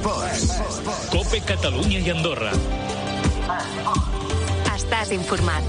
COPE Catalunya i Andorra. Estàs informat.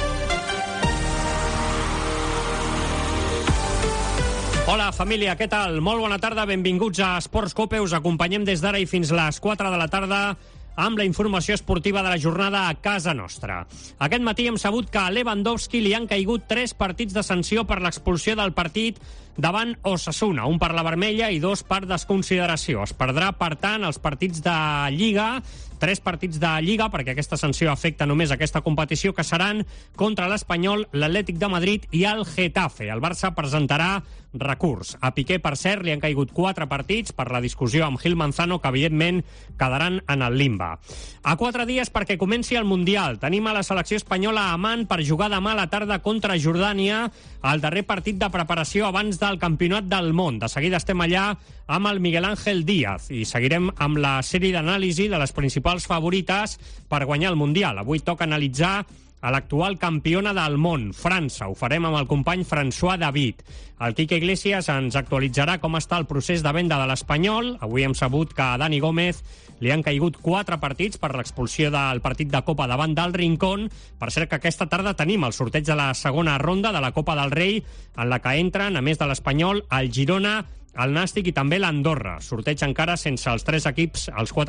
Hola, família, què tal? Molt bona tarda, benvinguts a Esports COPE. Us acompanyem des d'ara i fins les 4 de la tarda amb la informació esportiva de la jornada a casa nostra. Aquest matí hem sabut que a Lewandowski li han caigut 3 partits de sanció per l'expulsió del partit davant Osasuna, un per la vermella i 2 per desconsideració. Es perdrà, per tant, els partits de Lliga, 3 partits de Lliga, perquè aquesta sanció afecta només aquesta competició, que seran contra l'Espanyol, l'Atlètic de Madrid i el Getafe. El Barça presentarà recurs. A Piqué, per cert, li han caigut 4 partits per la discussió amb Gil Manzano, que evidentment quedaran en el limbe. A 4 dies perquè comenci el Mundial. Tenim a la selecció espanyola a Amman per jugar demà a la tarda contra Jordània, el darrer partit de preparació abans del Campionat del Món. De seguida estem allà amb el Miguel Ángel Díaz i seguirem amb la sèrie d'anàlisi de les principals favorites per guanyar el Mundial. Avui toca analitzar a l'actual campiona del món, França. Ho farem amb el company François David. El Quique Iglesias ens actualitzarà com està el procés de venda de l'Espanyol. Avui hem sabut que a Dani Gómez li han caigut 4 partits per l'expulsió del partit de Copa davant del Rincón. Per cert que aquesta tarda tenim el sorteig de la segona ronda de la Copa del Rei, en la que entren, a més de l'Espanyol, el Girona, el Nàstic i també l'Andorra. Sorteig encara sense els 4 equips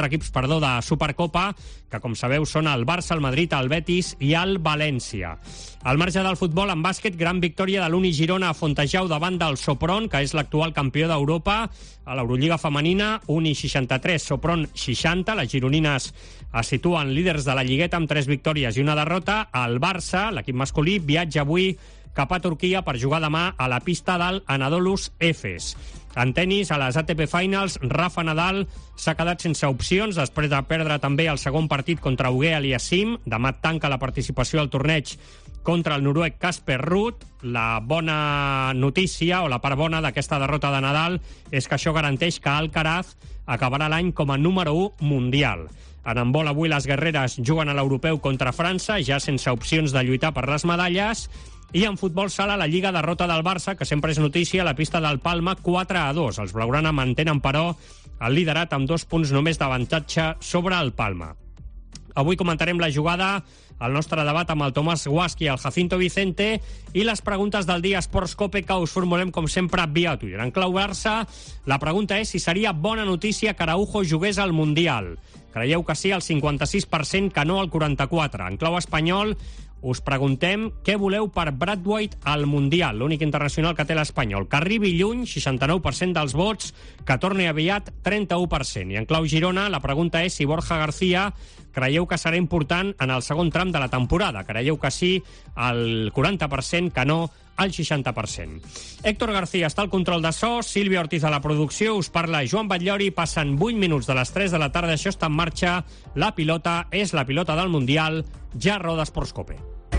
de Supercopa, que com sabeu són el Barça, el Madrid, el Betis i el València. Al marge del futbol, en bàsquet, gran victòria de l'Uni Girona a Fontejau davant del Sopron, que és l'actual campió d'Europa. A l'Eurolliga femenina, Uni 63, Sopron 60. Les gironines es situen líders de la lligueta amb 3 victòries i una derrota. El Barça, l'equip masculí, viatja avui cap a Turquia per jugar demà a la pista del Anadolus Efes. En tenis, a les ATP Finals, Rafa Nadal s'ha quedat sense opcions després de perdre també el segon partit contra Auger Aliassime. Demà tanca la participació al torneig contra el noruec Casper Ruud. La bona notícia, o la part bona d'aquesta derrota de Nadal, és que això garanteix que Alcaraz acabarà l'any com a número 1 mundial. En handbol, avui les guerreres juguen a l'europeu contra França, ja sense opcions de lluitar per les medalles. I en futbol sala, la Lliga, derrota del Barça, que sempre és notícia, a la pista del Palma, 4-2. Els blaugrana mantenen, però, el liderat amb 2 punts només d'avantatge sobre el Palma. Avui comentarem la jugada, el nostre debat amb el Tomàs Guasc i el Jacinto Vicente i les preguntes del dia Esports COPE que us formulem, com sempre, via Twitter. En clau Barça, la pregunta és si seria bona notícia que Araujo jugués al Mundial. Creieu que sí, el 56%, que no, el 44%. En clau espanyol, us preguntem què voleu per Braithwaite al Mundial, l'únic internacional que té l'Espanyol. Que arribi lluny, 69% dels vots, que torni aviat, 31%. I en clau Girona, la pregunta és si Borja García creieu que serà important en el segon tram de la temporada. Creieu que sí, el 40%, que no, el 60%. Héctor García està al control de so, Sílvia Ortiz a la producció, us parla Joan Batllori, passen 8 minuts de les 3 de la tarda, això està en marxa, la pilota és la pilota del Mundial, ja roda Esports COPE.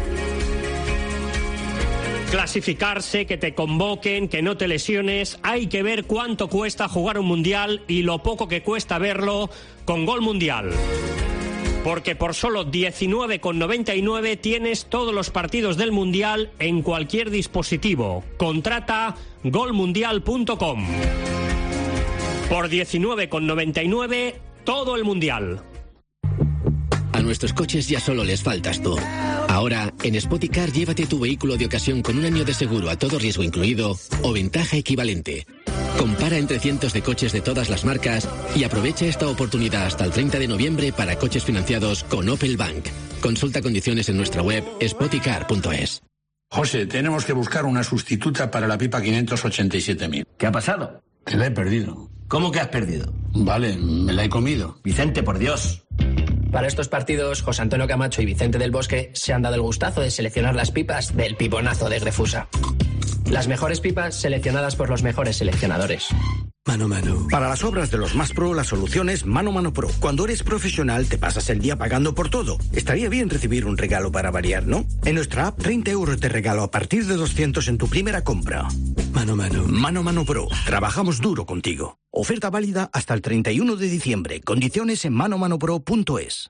Clasificarse, que te convoquen, que no te lesiones, hay que ver cuánto cuesta jugar un Mundial y lo poco que cuesta verlo con Gol Mundial. Porque por solo 19,99 tienes todos los partidos del Mundial en cualquier dispositivo. Contrata golmundial.com. Por 19,99 todo el Mundial. A nuestros coches ya solo les faltas tú. Ahora, en Spoticar, llévate tu vehículo de ocasión con 1 año de seguro a todo riesgo incluido o ventaja equivalente. Compara entre cientos de coches de todas las marcas y aprovecha esta oportunidad hasta el 30 de noviembre para coches financiados con Opel Bank. Consulta condiciones en nuestra web spoticar.es. José, tenemos que buscar una sustituta para la pipa 587.000. ¿Qué ha pasado? Que la he perdido. ¿Cómo que has perdido? Vale, me la he comido. Vicente, por Dios. Para estos partidos, José Antonio Camacho y Vicente del Bosque se han dado el gustazo de seleccionar las pipas del piponazo desde Fusa. Las mejores pipas seleccionadas por los mejores seleccionadores. Mano Mano. Para las obras de los más pro, la solución es Mano Mano Pro. Cuando eres profesional, te pasas el día pagando por todo. Estaría bien recibir un regalo para variar, ¿no? En nuestra app, 30 € de regalo a partir de 200 en tu primera compra. Mano Mano. Mano Mano Pro. Trabajamos duro contigo. Oferta válida hasta el 31 de diciembre. Condiciones en manomanopro.es.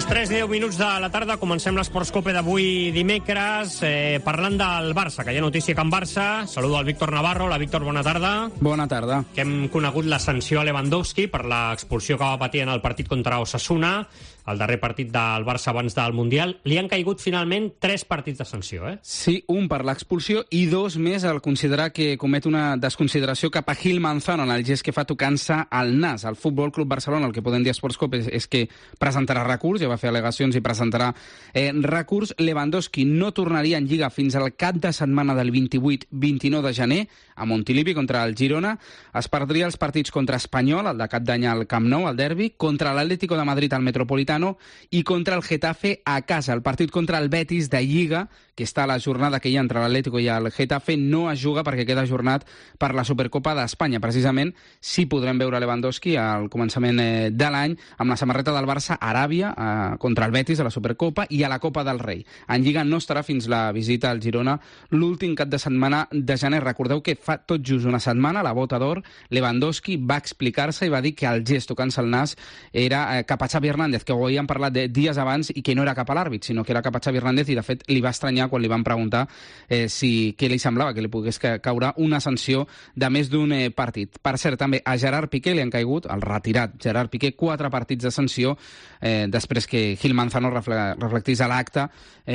Les 3:10 de la tarda comencem l'Esports Cope d'avui dimecres parlant del Barça, que hi ha notícia Can Barça. Saludo al Víctor Navarro. Hola, Víctor, bona tarda. Bona tarda. Que hem conegut la sanció a Lewandowski per l'expulsió que va patir en el partit contra Osasuna, el darrer partit del Barça abans del Mundial. Li han caigut finalment 3 partits de sanció, eh? Sí, un per l'expulsió i 2 més al considerar que comet una desconsideració cap a Gil Manzano en el gest que fa tocant-se al nas. El Futbol Club Barcelona, el que podem dir a Esports Cope és que presentarà recurs, ja va fer al·legacions i presentarà recurs. Lewandowski no tornaria en Lliga fins al cap de setmana del 28-29 de gener a Montilivi contra el Girona. Es perdria els partits contra Espanyol, el de cap d'any al Camp Nou, el derbi, contra l'Atlético de Madrid al Metropolitano i contra el Getafe a casa. El partit contra el Betis de Lliga, que està a la jornada que hi ha entre l'Atlético i el Getafe, no es juga perquè queda ajornat per la Supercopa d'Espanya. Precisament, sí podrem veure Lewandowski al començament de l'any amb la samarreta del Barça a Aràbia contra el Betis a la Supercopa i a la Copa del Rei. En Lliga no estarà fins la visita al Girona l'últim cap de setmana de gener. Recordeu que fa tot just una setmana, la Bota d'Or, Lewandowski va explicar-se i va dir que el gest tocant-se el nas era cap a Xavi Hernández, que ho havíem parlat dies abans i que no era cap a l'àrbit, sinó que era cap a Xavi Hernández, i de fet li va estranyar quan li van preguntar què li semblava que li pogués caure una sanció de més d'un partit. Per cert, també a Gerard Piqué li han caigut, el retirat Gerard Piqué, 4 partits de sanció després que Gil Manzano reflectís a l'acte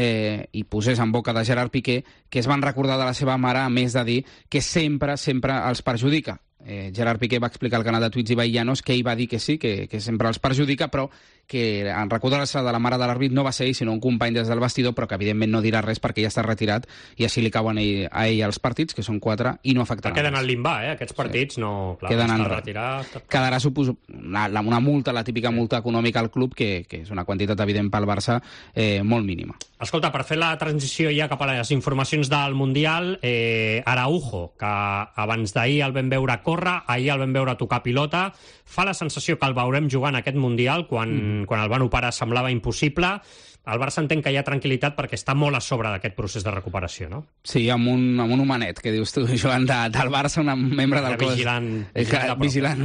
i posés en boca de Gerard Piqué que es van recordar de la seva mare, a més de dir que sempre els perjudica. Gerard Piqué va explicar al canal de Twitch Ibai Llanos que ell va dir que sí, que sempre els perjudica, però que en recordar-se de la mare de l'àrbit no va ser ell, sinó un company des del vestidor, però que evidentment no dirà res perquè ja està retirat i així li cauen a ell els partits, que són 4, i no afectaran. Queden al limbar, aquests partits, sí. No, clar, queden està retirat. Quedarà, suposo, una multa, la típica multa econòmica al club, que és una quantitat evident pel Barça molt mínima. Escolta, per fer la transició ja cap a les informacions del Mundial, Araujo, que abans d'ahir el vam veure córrer, ahir el vam veure tocar pilota, fa la sensació que el veurem jugant aquest Mundial, quan el van operar semblava impossible. El Barça entén que hi ha tranquil·litat perquè està molt a sobre d'aquest procés de recuperació, no? Sí, amb un homenet, que dius tu, Joan, del Barça, un membre del cos... Vigilant.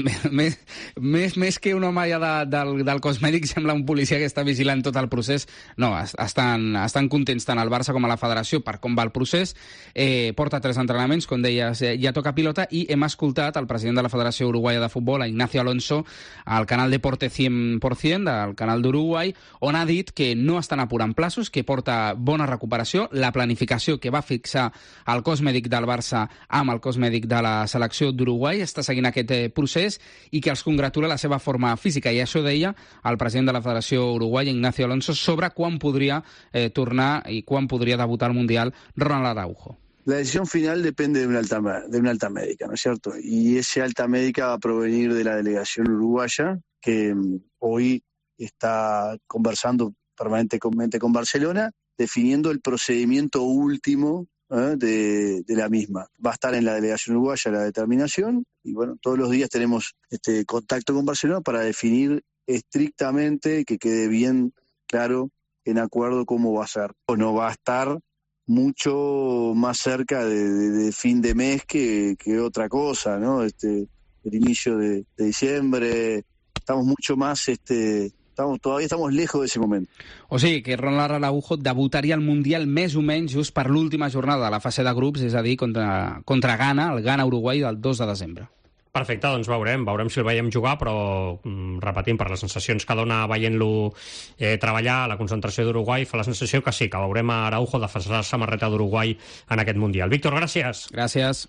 Més que un home ja del cos mèdic, sembla un policia que està vigilant tot el procés. No, estan contents tant el Barça com a la federació per com va el procés. Porta 3 entrenaments, com deies, ja toca pilota, i hem escoltat el president de la Federació Uruguaya de Futbol, Ignacio Alonso, al canal Deporte 100%, del canal d'Uruguai, on ha dit que no estan apurant plaços, que porta bona recuperació, la planificació que va fixar el cos mèdic del Barça amb el cos mèdic de la selecció d'Uruguai està seguint aquest procés i que els congratula la seva forma física. I això deia el president de la Federació Uruguaya, Ignacio Alonso, sobre quan podria tornar i quan podria debutar al Mundial Ronald Araujo. La decisión final depende de una alta médica, ¿no es cierto? Y esa alta médica va a provenir de la delegación uruguaya, que hoy está conversando permanentemente con Barcelona, definiendo el procedimiento último de la misma. Va a estar en la delegación uruguaya la determinación y bueno, todos los días tenemos contacto con Barcelona para definir estrictamente, que quede bien claro en acuerdo cómo va a ser. O no va a estar mucho más cerca de fin de mes que otra cosa, ¿no? El inicio de diciembre, estamos mucho más... Todavía estamos lejos de ese moment. O sigui que Ronald Araujo debutaria al Mundial més o menys just per l'última jornada de la fase de grups, és a dir, contra Ghana, el Ghana-Uruguai del 2 de desembre. Perfecte, doncs veurem si el veiem jugar, però repetim, per les sensacions que dona veient-lo treballar a la concentració d'Uruguai, fa la sensació que sí, que veurem a Araujo defensar la samarreta d'Uruguai en aquest Mundial. Víctor, gràcies. Gràcies.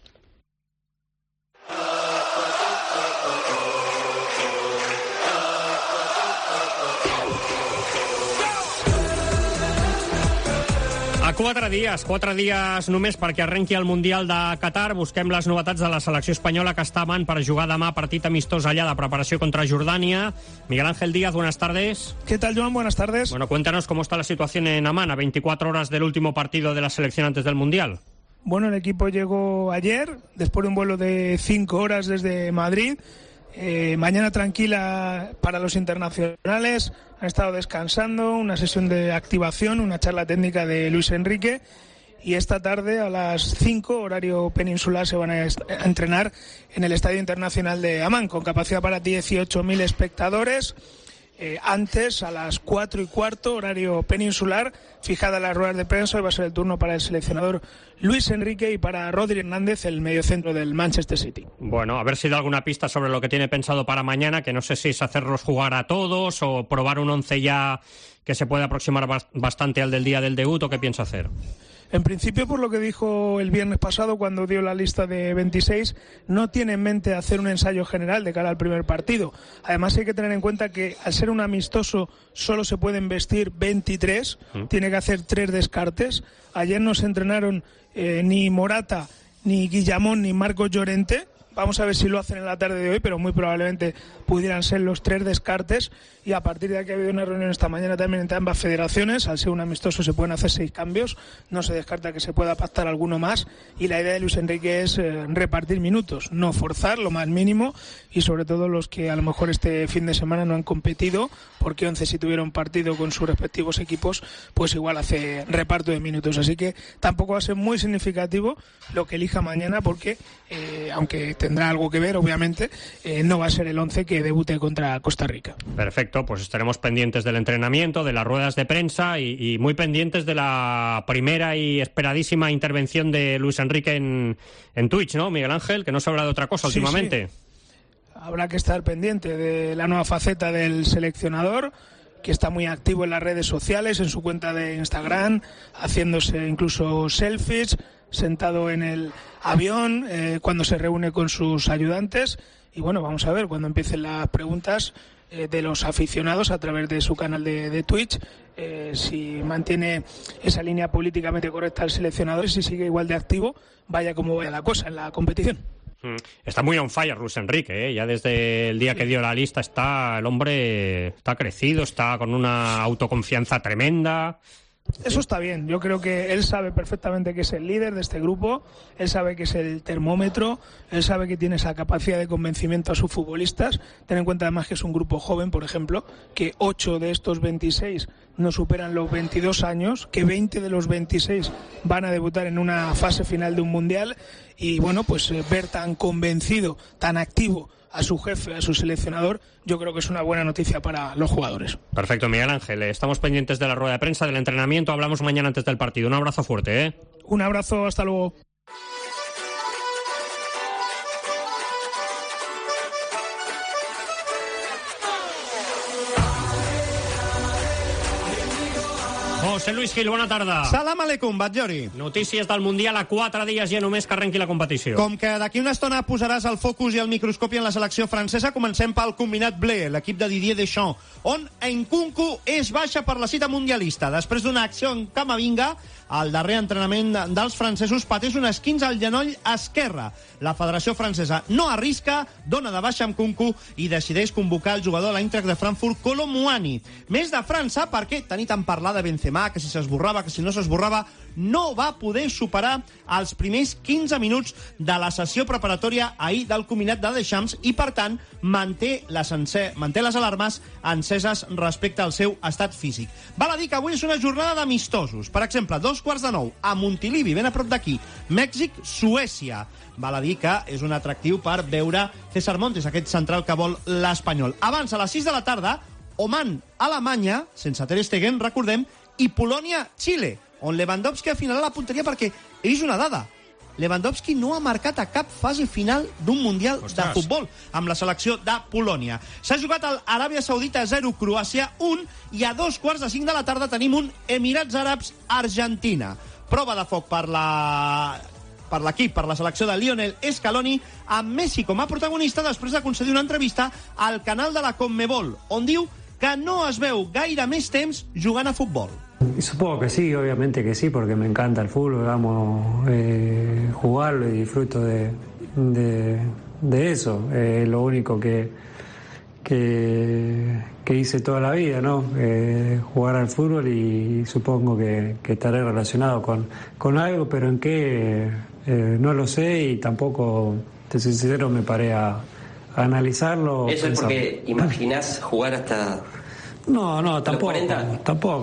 A 4 dies només perquè arrenqui el Mundial de Qatar, busquem les novetats de la selecció espanyola que està a man per jugar demà partit amistós allà de preparació contra Jordania. Miguel Ángel Díaz, buenas tardes. ¿Qué tal, Joan? Buenas tardes. Bueno, cuéntanos cómo está la situación en Amán, a 24 horas del último partido de la selección antes del Mundial. Bueno, el equipo llegó ayer, después de un vuelo de 5 horas desde Madrid. Mañana tranquila para los internacionales, han estado descansando, una sesión de activación, una charla técnica de Luis Enrique, y esta tarde a las 5, horario peninsular, se van a entrenar en el Estadio Internacional de Amán, con capacidad para 18.000 espectadores. antes, a las 4:15, horario peninsular, fijada las ruedas de prensa. Hoy va a ser el turno para el seleccionador Luis Enrique y para Rodri Hernández, el mediocentro del Manchester City. Bueno, a ver si da alguna pista sobre lo que tiene pensado para mañana, que no sé si es hacerlos jugar a todos o probar un 11 ya que se puede aproximar bastante al del día del debut, o qué piensa hacer. En principio, por lo que dijo el viernes pasado cuando dio la lista de 26, no tiene en mente hacer un ensayo general de cara al primer partido. Además, hay que tener en cuenta que al ser un amistoso solo se pueden vestir 23, tiene que hacer 3 descartes. Ayer no se entrenaron ni Morata, ni Guillamón, ni Marcos Llorente. Vamos a ver si lo hacen en la tarde de hoy, pero muy probablemente pudieran ser los 3 descartes. Y a partir de aquí ha habido una reunión esta mañana también entre ambas federaciones. Al ser un amistoso se pueden hacer 6 cambios. No se descarta que se pueda pactar alguno más. Y la idea de Luis Enrique es repartir minutos, no forzar lo más mínimo. Y sobre todo los que a lo mejor este fin de semana no han competido, porque 11 si tuvieron partido con sus respectivos equipos, pues igual hace reparto de minutos. Así que tampoco va a ser muy significativo lo que elija mañana, porque aunque tendrá algo que ver, obviamente, no va a ser el 11 que debute contra Costa Rica. Perfecto, pues estaremos pendientes del entrenamiento, de las ruedas de prensa y muy pendientes de la primera y esperadísima intervención de Luis Enrique en Twitch, ¿no, Miguel Ángel? Que no se habla de otra cosa últimamente. Sí. Habrá que estar pendiente de la nueva faceta del seleccionador, que está muy activo en las redes sociales, en su cuenta de Instagram, haciéndose incluso selfies, sentado en el avión, cuando se reúne con sus ayudantes. Y bueno, vamos a ver cuando empiecen las preguntas de los aficionados a través de su canal de Twitch, si mantiene esa línea políticamente correcta el seleccionador y si sigue igual de activo, vaya como vaya la cosa en la competición. Está muy on fire Luis Enrique, ¿eh? Ya desde el día que dio la lista el hombre está crecido, está con una autoconfianza tremenda. Eso está bien, yo creo que él sabe perfectamente que es el líder de este grupo, él sabe que es el termómetro, él sabe que tiene esa capacidad de convencimiento a sus futbolistas. Ten en cuenta además que es un grupo joven, por ejemplo, que 8 de estos 26 no superan los 22 años, que 20 de los 26 van a debutar en una fase final de un mundial. Y bueno, pues ver tan convencido, tan activo a su jefe, a su seleccionador, yo creo que es una buena noticia para los jugadores. Perfecto, Miguel Ángel. Estamos pendientes de la rueda de prensa, del entrenamiento. Hablamos mañana antes del partido. Un abrazo fuerte, ¿eh? Un abrazo, hasta luego. José Luis Gil, bona tarda. Salam aleikum, Batllori. Notícies del Mundial a 4 dies ja només que arrenqui la competició. Com que d'aquí una estona posaràs el focus i el microscopi en la selecció francesa, comencem pel combinat Blé, l'equip de Didier Deschamps, on Nkunku és baixa per la cita mundialista. Després d'una acció en Camavinga, al darrer entrenament dels francesos pateix un esquinç al genoll esquerre. La Federació Francesa no arrisca, dona de baixa amb Nkunku i decideix convocar el jugador de l'Eintracht de Frankfurt, Kolo Muani. Més de França, perquè tenir tant parlar de Benzema, que si s'esborrava, que si no s'esborrava, no va poder superar els primers 15 minuts de la sessió preparatòria ahir del combinat de Deschamps i, per tant, manté les alarmes enceses respecte al seu estat físic. Val a dir que avui és una jornada d'amistosos. Per exemple, 2:15 a Montilivi, ben a prop d'aquí, Mèxic-Suècia. Val a dir que és un atractiu per veure César Montes, aquest central que vol l'Espanyol. Abans, a les 6 de la tarda, Oman-Alemanya, sense Ter Stegen, recordem, i Polònia-Xile, on Lewandowski afinarà la punteria, perquè és una dada. Lewandowski no ha marcat a cap fase final d'un Mundial de futbol amb la selecció de Polònia. S'ha jugat al Aràbia Saudita 0, Croàcia 1, i a 2:45 de la tarda tenim un Emirats Àrabs Argentina. Prova de foc per l'equip, per la selecció de Lionel Scaloni, amb Messi com a protagonista després de concedir una entrevista al canal de la Conmebol, on diu que no es veu gaire més temps jugant a futbol. Supongo que sí, obviamente que sí, porque me encanta el fútbol, vamos, jugarlo y disfruto de eso. Lo único que hice toda la vida, ¿no? Jugar al fútbol, y supongo que estaré relacionado con algo, pero en qué no lo sé, y tampoco, te soy sincero, me paré a analizarlo. ¿Eso es porque imaginás jugar hasta No, tampoco, los 40? Tampoco.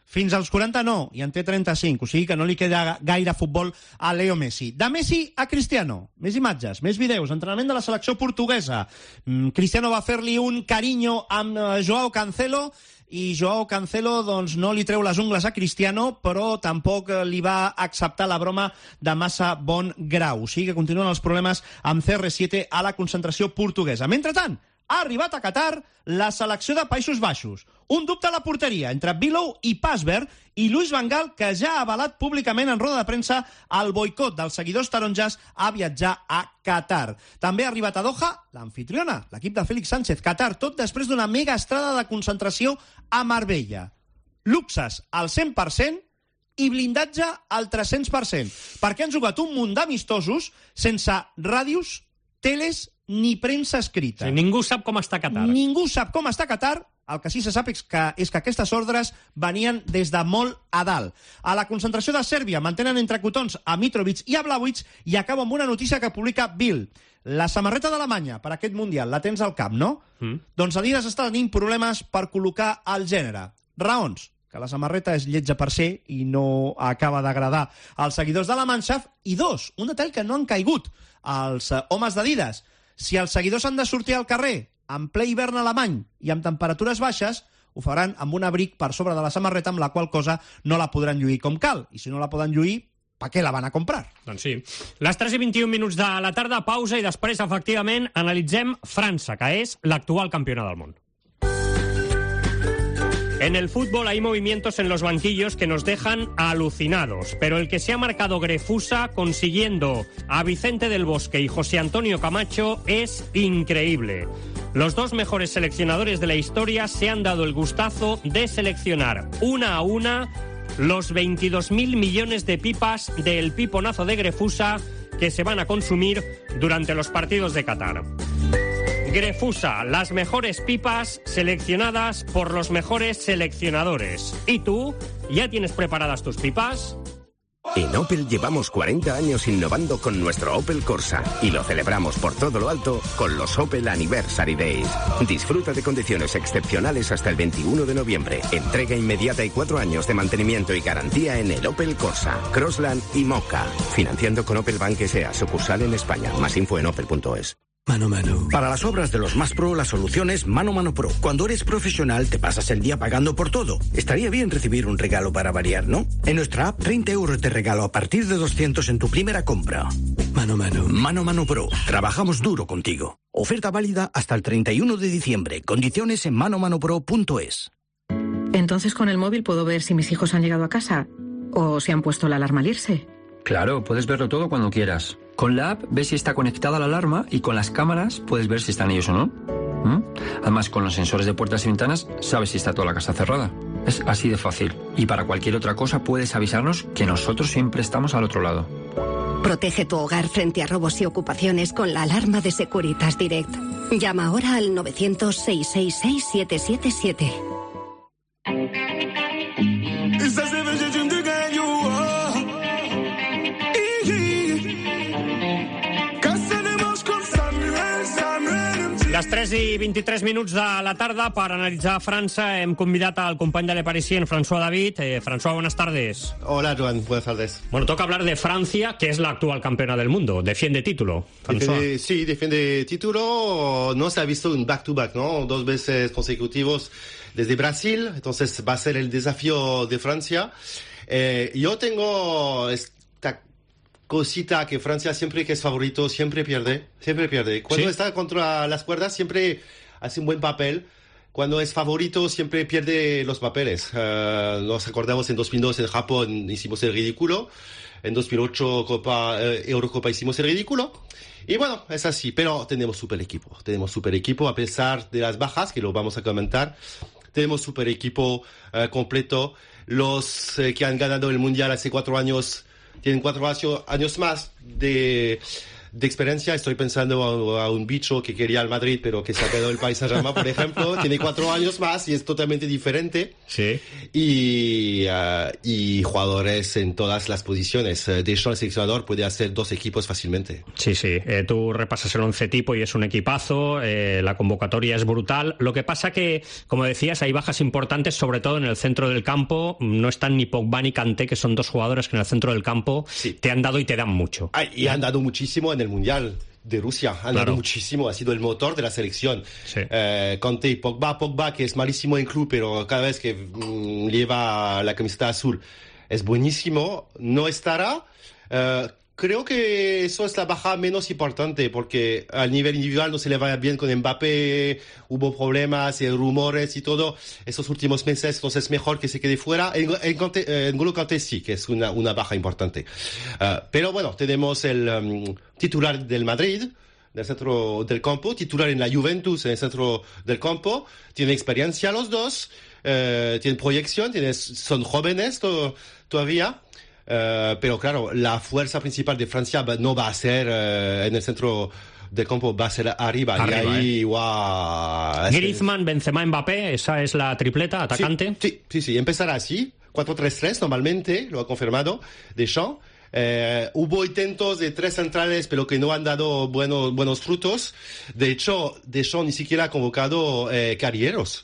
Fins als 40 no, i en té 35, o sigui que no li queda gaire futbol a Leo Messi. De Messi a Cristiano, més imatges, més vídeos, entrenament de la selecció portuguesa. Cristiano va fer-li un carinyo amb Joao Cancelo, i Joao Cancelo doncs, no li treu les ungles a Cristiano, però tampoc li va acceptar la broma de massa bon grau. O sigui que continuen els problemes amb CR7 a la concentració portuguesa. Mentrestant, ha arribat a Qatar la selecció de Països Baixos. Un dubte a la porteria entre Billow i Pasberg i Luis Van Gaal, que ja ha avalat públicament en roda de premsa el boicot dels seguidors taronges a viatjar a Qatar. També ha arribat a Doha l'anfitriona, l'equip de Félix Sánchez, Qatar, tot després d'una mega estrada de concentració a Marbella. Luxes al 100% i blindatge al 300%, perquè han jugat un munt d'amistosos sense ràdios, teles ni premsa escrita. Sí, ningú sap com està Qatar. Ningú sap com està Qatar. El que sí se sap és que aquestes ordres venien des de molt a dalt. A la concentració de Sèrbia mantenen entre cotons a Mitrovic i a Blauwitz, i acabo amb una notícia que publica Bild. La samarreta d'Alemanya per aquest Mundial, la tens al cap, no? Doncs Adidas està tenint problemes per col·locar el gènere. Raons: que la samarreta és lletja per ser i no acaba d'agradar als seguidors de la Mannschaft. I dos, un detall que no han caigut els homes d'Adidas. Si els seguidors han de sortir al carrer en ple hivern alemany i amb temperatures baixes, ho faran amb un abric per sobre de la samarreta, amb la qual cosa no la podran lluir com cal. I si no la poden lluir, per què la van a comprar? Doncs sí. Les 3:21 de la tarda, pausa, i després, efectivament, analitzem França, que és l'actual campiona del món. En el fútbol hay movimientos en los banquillos que nos dejan alucinados, pero el que se ha marcado Grefusa consiguiendo a Vicente del Bosque y José Antonio Camacho es increíble. Los dos mejores seleccionadores de la historia se han dado el gustazo de seleccionar una a una los 22.000 millones de pipas del piponazo de Grefusa que se van a consumir durante los partidos de Qatar. Grefusa, las mejores pipas seleccionadas por los mejores seleccionadores. ¿Y tú? ¿Ya tienes preparadas tus pipas? En Opel llevamos 40 años innovando con nuestro Opel Corsa y lo celebramos por todo lo alto con los Opel Anniversary Days. Disfruta de condiciones excepcionales hasta el 21 de noviembre. Entrega inmediata y 4 años de mantenimiento y garantía en el Opel Corsa, Crossland y Mocha. Financiando con Opel Bank S.A. sucursal en España. Más info en opel.es. Mano Mano. Para las obras de los más pro, la solución es Mano Mano Pro. Cuando eres profesional, te pasas el día pagando por todo. Estaría bien recibir un regalo para variar, ¿no? En nuestra app, 30 euros de regalo a partir de 200 en tu primera compra. Mano Mano. Mano Mano Pro. Trabajamos duro contigo. Oferta válida hasta el 31 de diciembre. Condiciones en manomanopro.es. Entonces, con el móvil puedo ver si mis hijos han llegado a casa o si han puesto la alarma al irse. Claro, puedes verlo todo cuando quieras. Con la app ves si está conectada la alarma y con las cámaras puedes ver si están ellos o no. Además, con los sensores de puertas y ventanas sabes si está toda la casa cerrada. Es así de fácil. Y para cualquier otra cosa puedes avisarnos, que nosotros siempre estamos al otro lado. Protege tu hogar frente a robos y ocupaciones con la alarma de Securitas Direct. Llama ahora al 900-666-777. Les 3:23 de la tarda, per analitzar França, hem convidat al company de Le Parisien, François David. François, buenas tardes. Hola, Joan, buenas tardes. Bueno, toca hablar de Francia, que es la actual campeona del mundo. Defiende título, François. Sí, defiende título. No se ha visto un back-to-back, ¿no? 2 veces consecutivos desde Brasil. Entonces va a ser el desafío de Francia. Yo tengo esta cosita que Francia, siempre que es favorito, siempre pierde. Cuando está contra las cuerdas, siempre hace un buen papel. Cuando es favorito, siempre pierde los papeles. Nos acordamos en 2002 en Japón hicimos el ridículo. En 2008 Eurocopa hicimos el ridículo. Y bueno, es así. Pero tenemos super equipo. A pesar de las bajas, que lo vamos a comentar. Tenemos super equipo completo. Los que han ganado el Mundial hace 4 años... tienen 4 años más de de experiencia. Estoy pensando a un bicho que quería al Madrid, pero que se ha quedado el Paris Saint-Germain, por ejemplo. Tiene 4 años más y es totalmente diferente. Sí. Y jugadores en todas las posiciones. Deschamps, el seleccionador, puede hacer 2 equipos fácilmente. Sí. Tú repasas el 11 tipo y es un equipazo. La convocatoria es brutal. Lo que pasa que, como decías, hay bajas importantes, sobre todo en el centro del campo. No están ni Pogba ni Kanté, que son 2 jugadores que en el centro del campo te han dado y te dan mucho. Y han dado muchísimo en el Mundial de Rusia, han dado muchísimo, ha sido el motor de la selección. Kanté y Pogba, que es malísimo en club, pero cada vez que lleva la camiseta azul es buenísimo, no estará. Creo que eso es la baja menos importante, porque al nivel individual no se le va bien con Mbappé, hubo problemas y rumores y todo esos últimos meses, entonces es mejor que se quede fuera. N'Golo Kanté sí, que es una baja importante. Pero bueno, tenemos el titular del Madrid, del centro del campo, titular en la Juventus, en el centro del campo, tiene experiencia los dos, tienen proyección, son jóvenes todavía. Pero claro, la fuerza principal de Francia no va a ser en el centro del campo, va a ser arriba. Y ahí, Griezmann, Benzema, Mbappé, esa es la tripleta atacante. Sí, empezará así, 4-3-3 normalmente, lo ha confirmado Deschamps. Hubo intentos de 3 centrales, pero que no han dado buenos frutos. De hecho, Deschamps ni siquiera ha convocado carrilleros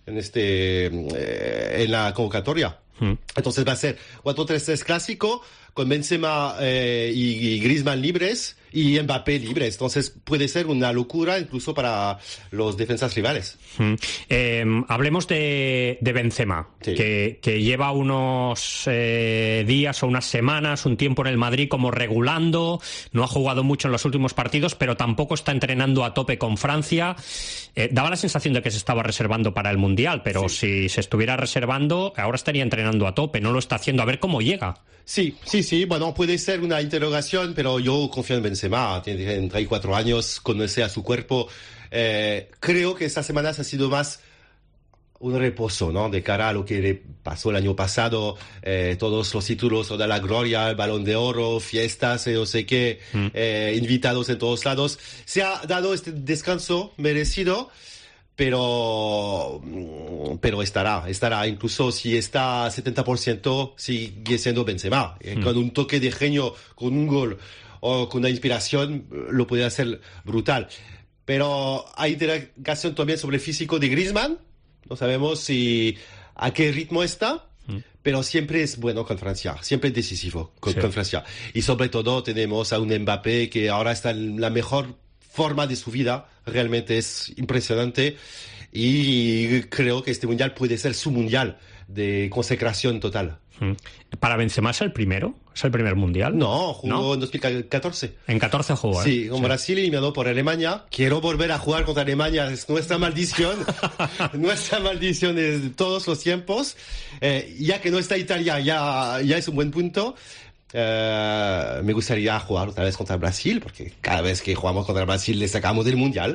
en la convocatoria. Entonces va a ser 4-3-3 clásico, con Benzema y Griezmann libres y Mbappé libres. Entonces puede ser una locura incluso para los defensas rivales. Hablemos de Benzema, que lleva unos días o unas semanas, un tiempo en el Madrid como regulando, no ha jugado mucho en los últimos partidos, pero tampoco está entrenando a tope con Francia. Daba la sensación de que se estaba reservando para el Mundial, pero si se estuviera reservando, ahora estaría entrenando a tope, no lo está haciendo, a ver cómo llega. Sí, bueno, puede ser una interrogación, pero yo confío en Benzema, tiene 34 años, conoce a su cuerpo. Creo que estas semanas ha sido más un reposo, ¿no? De cara a lo que le pasó el año pasado, todos los títulos, toda la gloria, el Balón de Oro, fiestas, no sé qué, invitados en todos lados. Se ha dado este descanso merecido, pero estará, incluso si está 70%, sigue siendo Benzema. Con un toque de genio, con un gol o con una inspiración, lo puede hacer brutal. Pero hay interrogación también sobre el físico de Griezmann. No sabemos a qué ritmo está, pero siempre es bueno con Francia, siempre es decisivo con Francia. Y sobre todo tenemos a un Mbappé que ahora está en la mejor forma de su vida, realmente es impresionante, y creo que este mundial puede ser su mundial de consecración total. ¿Para Benzema es el primero? ¿Es el primer mundial? No, jugó en 2014. En 14 jugó, Sí, con Brasil, eliminado por Alemania. Quiero volver a jugar contra Alemania, es nuestra maldición. Nuestra maldición de todos los tiempos. Ya que no está Italia, ya es un buen punto. Me gustaría jugar otra vez contra Brasil, porque cada vez que jugamos contra Brasil le sacamos del mundial,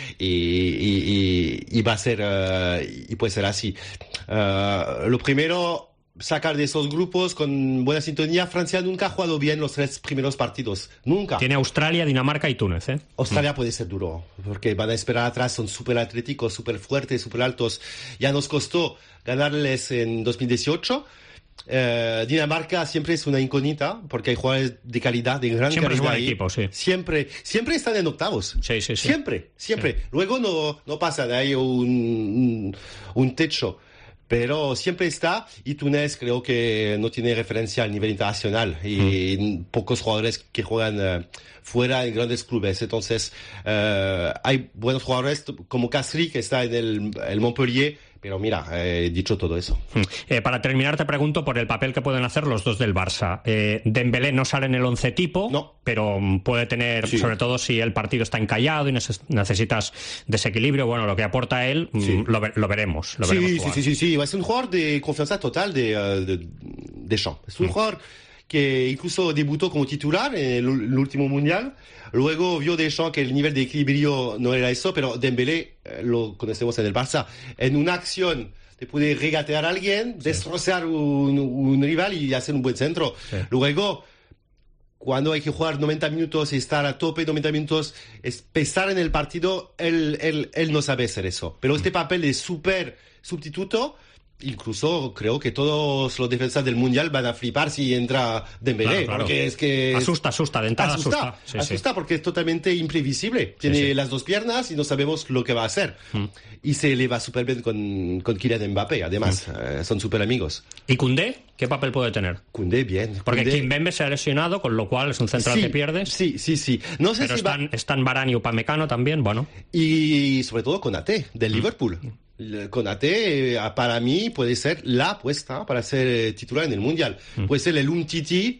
y va a ser y puede ser así. Lo primero, sacar de esos grupos con buena sintonía. Francia nunca ha jugado bien los 3 primeros partidos, nunca. Tiene Australia, Dinamarca y Túnez, Australia puede ser duro, porque van a esperar atrás, son súper atléticos, súper fuertes, súper altos. Ya nos costó ganarles en 2018. Dinamarca siempre es una incógnita, porque hay jugadores de calidad, de gran siempre calidad. Es buen equipo, sí. Siempre están en octavos. Sí. Siempre. Sí. Luego no pasa de ahí un techo, pero siempre está. Y Túnez creo que no tiene referencia a nivel internacional, y pocos jugadores que juegan fuera en grandes clubes. Entonces hay buenos jugadores como Castri, que está en el Montpellier. Pero mira, he dicho todo eso. Para terminar, te pregunto por el papel que pueden hacer los dos del Barça. Dembélé no sale en el 11 tipo, pero puede tener, sobre todo si el partido está encallado y necesitas desequilibrio, bueno, lo que aporta él, lo veremos. Sí, es un jugador de confianza total de Deschamps. Es un jugador que incluso debutó como titular en el último mundial. Luego vio Deschamps que el nivel de equilibrio no era eso, pero Dembélé, lo conocemos en el Barça, en una acción te puede regatear a alguien, destrozar un rival y hacer un buen centro. Luego cuando hay que jugar 90 minutos y estar a tope 90 minutos, es pesar en el partido, él no sabe hacer eso. Pero este papel de súper sustituto, incluso creo que todos los defensas del Mundial van a flipar si entra Dembélé, claro. Porque es que... Asusta, de entrada asusta. Asusta porque es totalmente imprevisible. Tiene las dos piernas y no sabemos lo que va a hacer. Y se le va súper bien con Kylian Mbappé, además. Son súper amigos. ¿Y Koundé? ¿Qué papel puede tener? Koundé, bien. Porque Koundé... Kimpembe se ha lesionado, con lo cual es un central que pierdes. Sí. No sé pero si están Varane y Upamecano también, bueno. Y sobre todo Konaté, del Liverpool. Konaté, para mí, puede ser la apuesta para ser titular en el Mundial. Puede ser el Umtiti,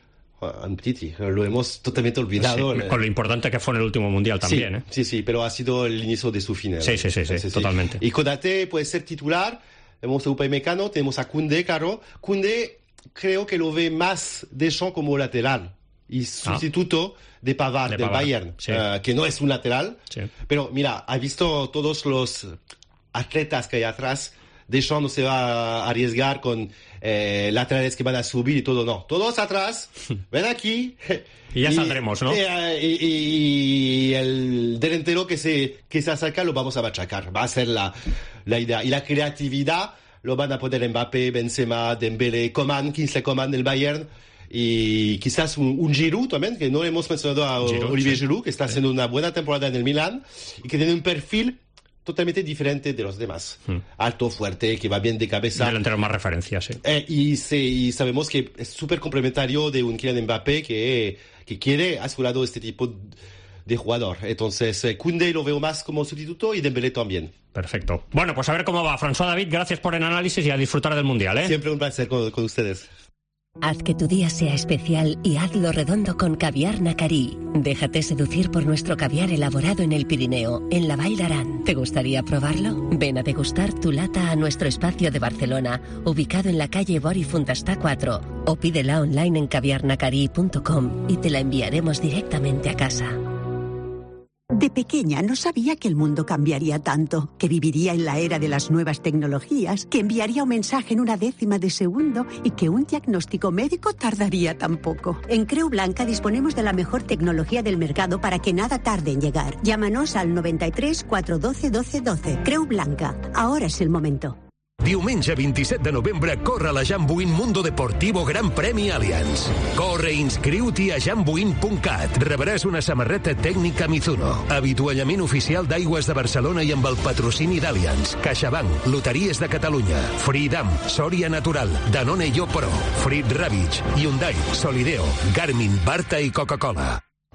lo hemos totalmente olvidado. Sí, con lo importante que fue en el último Mundial también. Sí, pero ha sido el inicio de su final. Sí, totalmente. Y Konaté puede ser titular, tenemos a Upamecano, tenemos a Koundé, claro. Koundé creo que lo ve más Deschamps como lateral y sustituto de Pavard, del Bayern, que no es un lateral. Sí. Pero mira, ha visto todos los atletas que hay atrás. Deschamps no se va a arriesgar con laterales que van a subir y todo, no. Todos atrás, ven aquí. Y ya saldremos, ¿no? Y el delantero que se acerca lo vamos a machacar. Va a ser la idea. Y la creatividad lo van a poner Mbappé, Benzema, Dembélé, Kingsley Coman del Bayern. Y quizás un Giroud también, que no hemos mencionado a Olivier Giroud, que está haciendo una buena temporada en el Milan y que tiene un perfil totalmente diferente de los demás. Alto, fuerte, que va bien de cabeza. Delantero más referencia, sí. Y sabemos que es súper complementario de un Kylian Mbappé que quiere a su lado este tipo de jugador. Entonces, Koundé lo veo más como sustituto y Dembélé también. Perfecto. Bueno, pues a ver cómo va. François David, gracias por el análisis y a disfrutar del Mundial, ¿eh? Siempre un placer con ustedes. Haz que tu día sea especial y hazlo redondo con Caviar Nacarí. Déjate seducir por nuestro caviar elaborado en el Pirineo, en la Vall d'Aran. ¿Te gustaría probarlo? Ven a degustar tu lata a nuestro espacio de Barcelona, ubicado en la calle Bori Fontestà 4, o pídela online en caviarnacarí.com y te la enviaremos directamente a casa. De pequeña no sabía que el mundo cambiaría tanto, que viviría en la era de las nuevas tecnologías, que enviaría un mensaje en una décima de segundo y que un diagnóstico médico tardaría tan poco. En Creu Blanca disponemos de la mejor tecnología del mercado para que nada tarde en llegar. Llámanos al 93 412 1212. Creu Blanca. Ahora es el momento. Diumenge 27 de novembre corre a la Jambuin Mundo Deportivo Gran Premi Allianz. Corre i inscriu-t'hi a jambuin.cat. Rebràs una samarreta tècnica Mizuno, avituallament oficial d'Aigües de Barcelona i amb el patrocini d'Allianz, CaixaBank, Loteries de Catalunya, Freedom, Soria Natural, Danone Yo Pro, Frit Ravitch, Hyundai, Solideo, Garmin, Barta i Coca-Cola.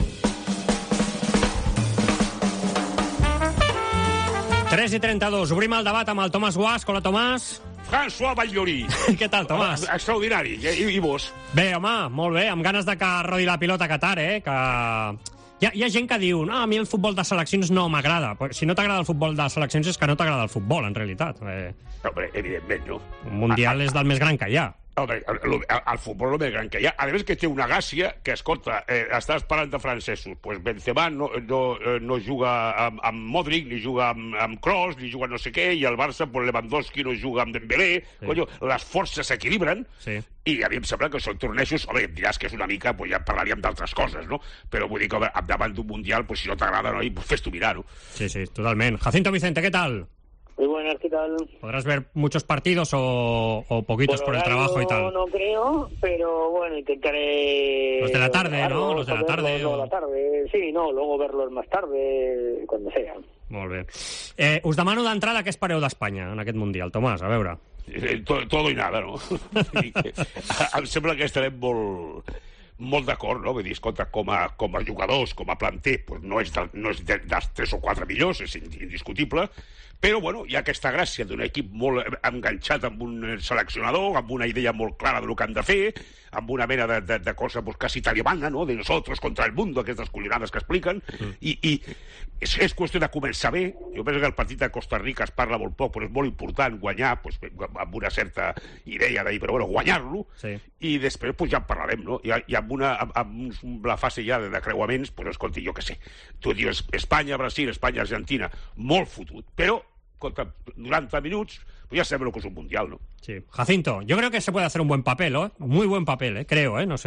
Tres i 32. Obrim el debat amb el Tomàs Guasc. Hola, Tomàs. François Batllori. Què tal, Tomàs? Extraordinari. I vos? Bé, home, molt bé. Amb ganes de que rodi la pilota a Qatar, Que... Hi ha gent que diu, no, a mi el futbol de seleccions no m'agrada. Si no t'agrada el futbol de seleccions és que no t'agrada el futbol, en realitat. Hombre, evidentment, no. Un mundial és del més gran que hi ha. El futbol el més gran que hi ha. A més que té una gràcia que, escolta, estàs parlant de francesos. Pues Benzema no juga amb Modric, ni juga amb Kroos, ni juga no sé què, i el Barça, pues Lewandowski no juga amb Dembélé. Sí. Conyo, les forces s'equilibren, sí. I a mi em sembla que són tornejos... Home, em diràs que és una mica, pues ja parlaríem d'altres coses, no? Però vull dir que davant d'un mundial, pues si no t'agrada, no, pues fes-t'ho mirar, no? Sí, totalment. Jacinto Vicente, ¿qué tal? Muy buenas, ¿qué tal? ¿Podrás ver muchos partidos o poquitos por el trabajo y tal? No creo, pero bueno, intentaré... Los de la tarde, ¿no? Los de la tarde. Los de la tarde, sí, no, luego verlos más tarde, cuando sea. Molt bé. Us demano d'entrada què espereu d'Espanya en aquest Mundial, Tomàs, a veure. Todo i nada, no? Em sembla que estarem molt d'acord, no? Vull dir, escolta, com a jugadors, com a planter, pues no és dels 3 o 4 millors, és indiscutible, però, bueno, hi ha aquesta gràcia d'un equip molt enganxat amb un seleccionador, amb una idea molt clara del que han de fer, amb una mena de cosa pues, quasi talibanna, no?, de nosotros contra el mundo, aquestes culinades que expliquen, i és qüestió de començar bé. Jo penso que el partit de Costa Rica es parla molt poc, però és molt important guanyar, pues, amb una certa idea de dir, però bueno, guanyar-lo, i després pues, ja en parlarem, no? I amb la fase ja de creuaments, pues, escolti, jo què sé, tu dius Espanya, Brasil, Espanya, Argentina, molt fotut, però contra 90 minutos, pues ya sabemos lo que es un mundial, ¿no? Sí. Jacinto, yo creo que se puede hacer un buen papel, ¿eh? Muy buen papel, creo, no sé.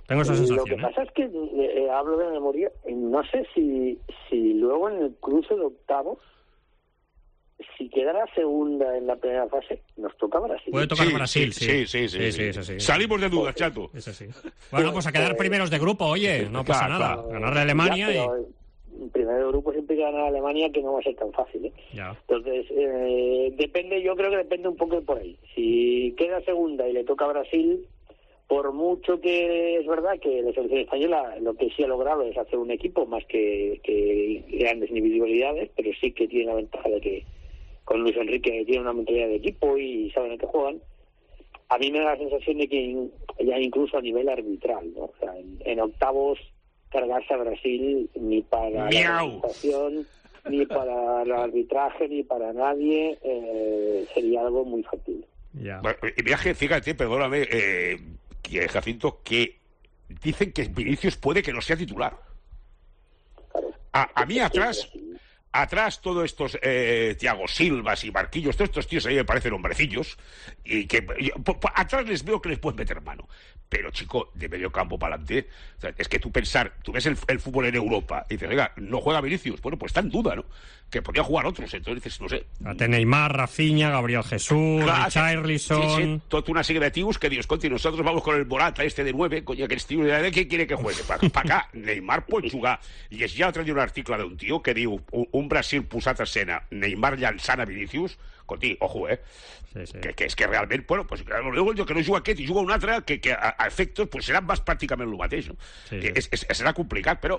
Tengo esa sensación. Lo que pasa es que, hablo de memoria, no sé si luego en el cruce de octavos, si quedara segunda en la primera fase, nos toca Brasil. Puede tocar Brasil, sí. Sí. Salimos de dudas, chato. Eso sí. Bueno, pues a quedar primeros de grupo, oye, no pasa nada. Ganarle a Alemania Primero de grupo siempre ganar a Alemania, que no va a ser tan fácil, ¿eh? Ya. Entonces, yo creo que depende un poco de por ahí. Si queda segunda y le toca a Brasil, por mucho que es verdad que la selección española lo que sí ha logrado es hacer un equipo más que grandes individualidades, pero sí que tiene la ventaja de que con Luis Enrique tiene una mentalidad de equipo y saben a qué juegan. A mí me da la sensación de que ya incluso a nivel arbitral, ¿no? O sea, en octavos cargarse a Brasil ni para la representación, ni para el arbitraje, ni para nadie sería algo muy factible. Bueno, viaje, fíjate, perdóname, Jacinto, que dicen que Vinicius puede que no sea titular. A mí atrás todos estos Thiago Silvas y Marquinhos, todos estos tíos ahí me parecen hombrecillos, y que atrás les veo que les pueden meter mano. Pero, chico, de medio campo para adelante, o sea, es que tú ves el fútbol en Europa y dices, oiga, no juega Vinicius. Bueno, pues está en duda, ¿no? Que podría jugar otros, entonces dices, no sé. Neymar, Rafinha, Gabriel Jesús, Richarlison... Sí, toda una serie de tíos que Dios conti, nosotros vamos con el Morata este de 9, coño, que el tío de ¿quién quiere que juegue? Para acá, Neymar pot jugar. I ja l'altre dia un article d'un tio que diu un Brasil posat a escena, Neymar llançant a Vinicius, conti, ojo, Sí. Que és que realment, bueno, pues, jo que no juga aquest i juga un altre, que a efectos pues, serà pràcticament el mateix, no? Sí. Serà complicat, però...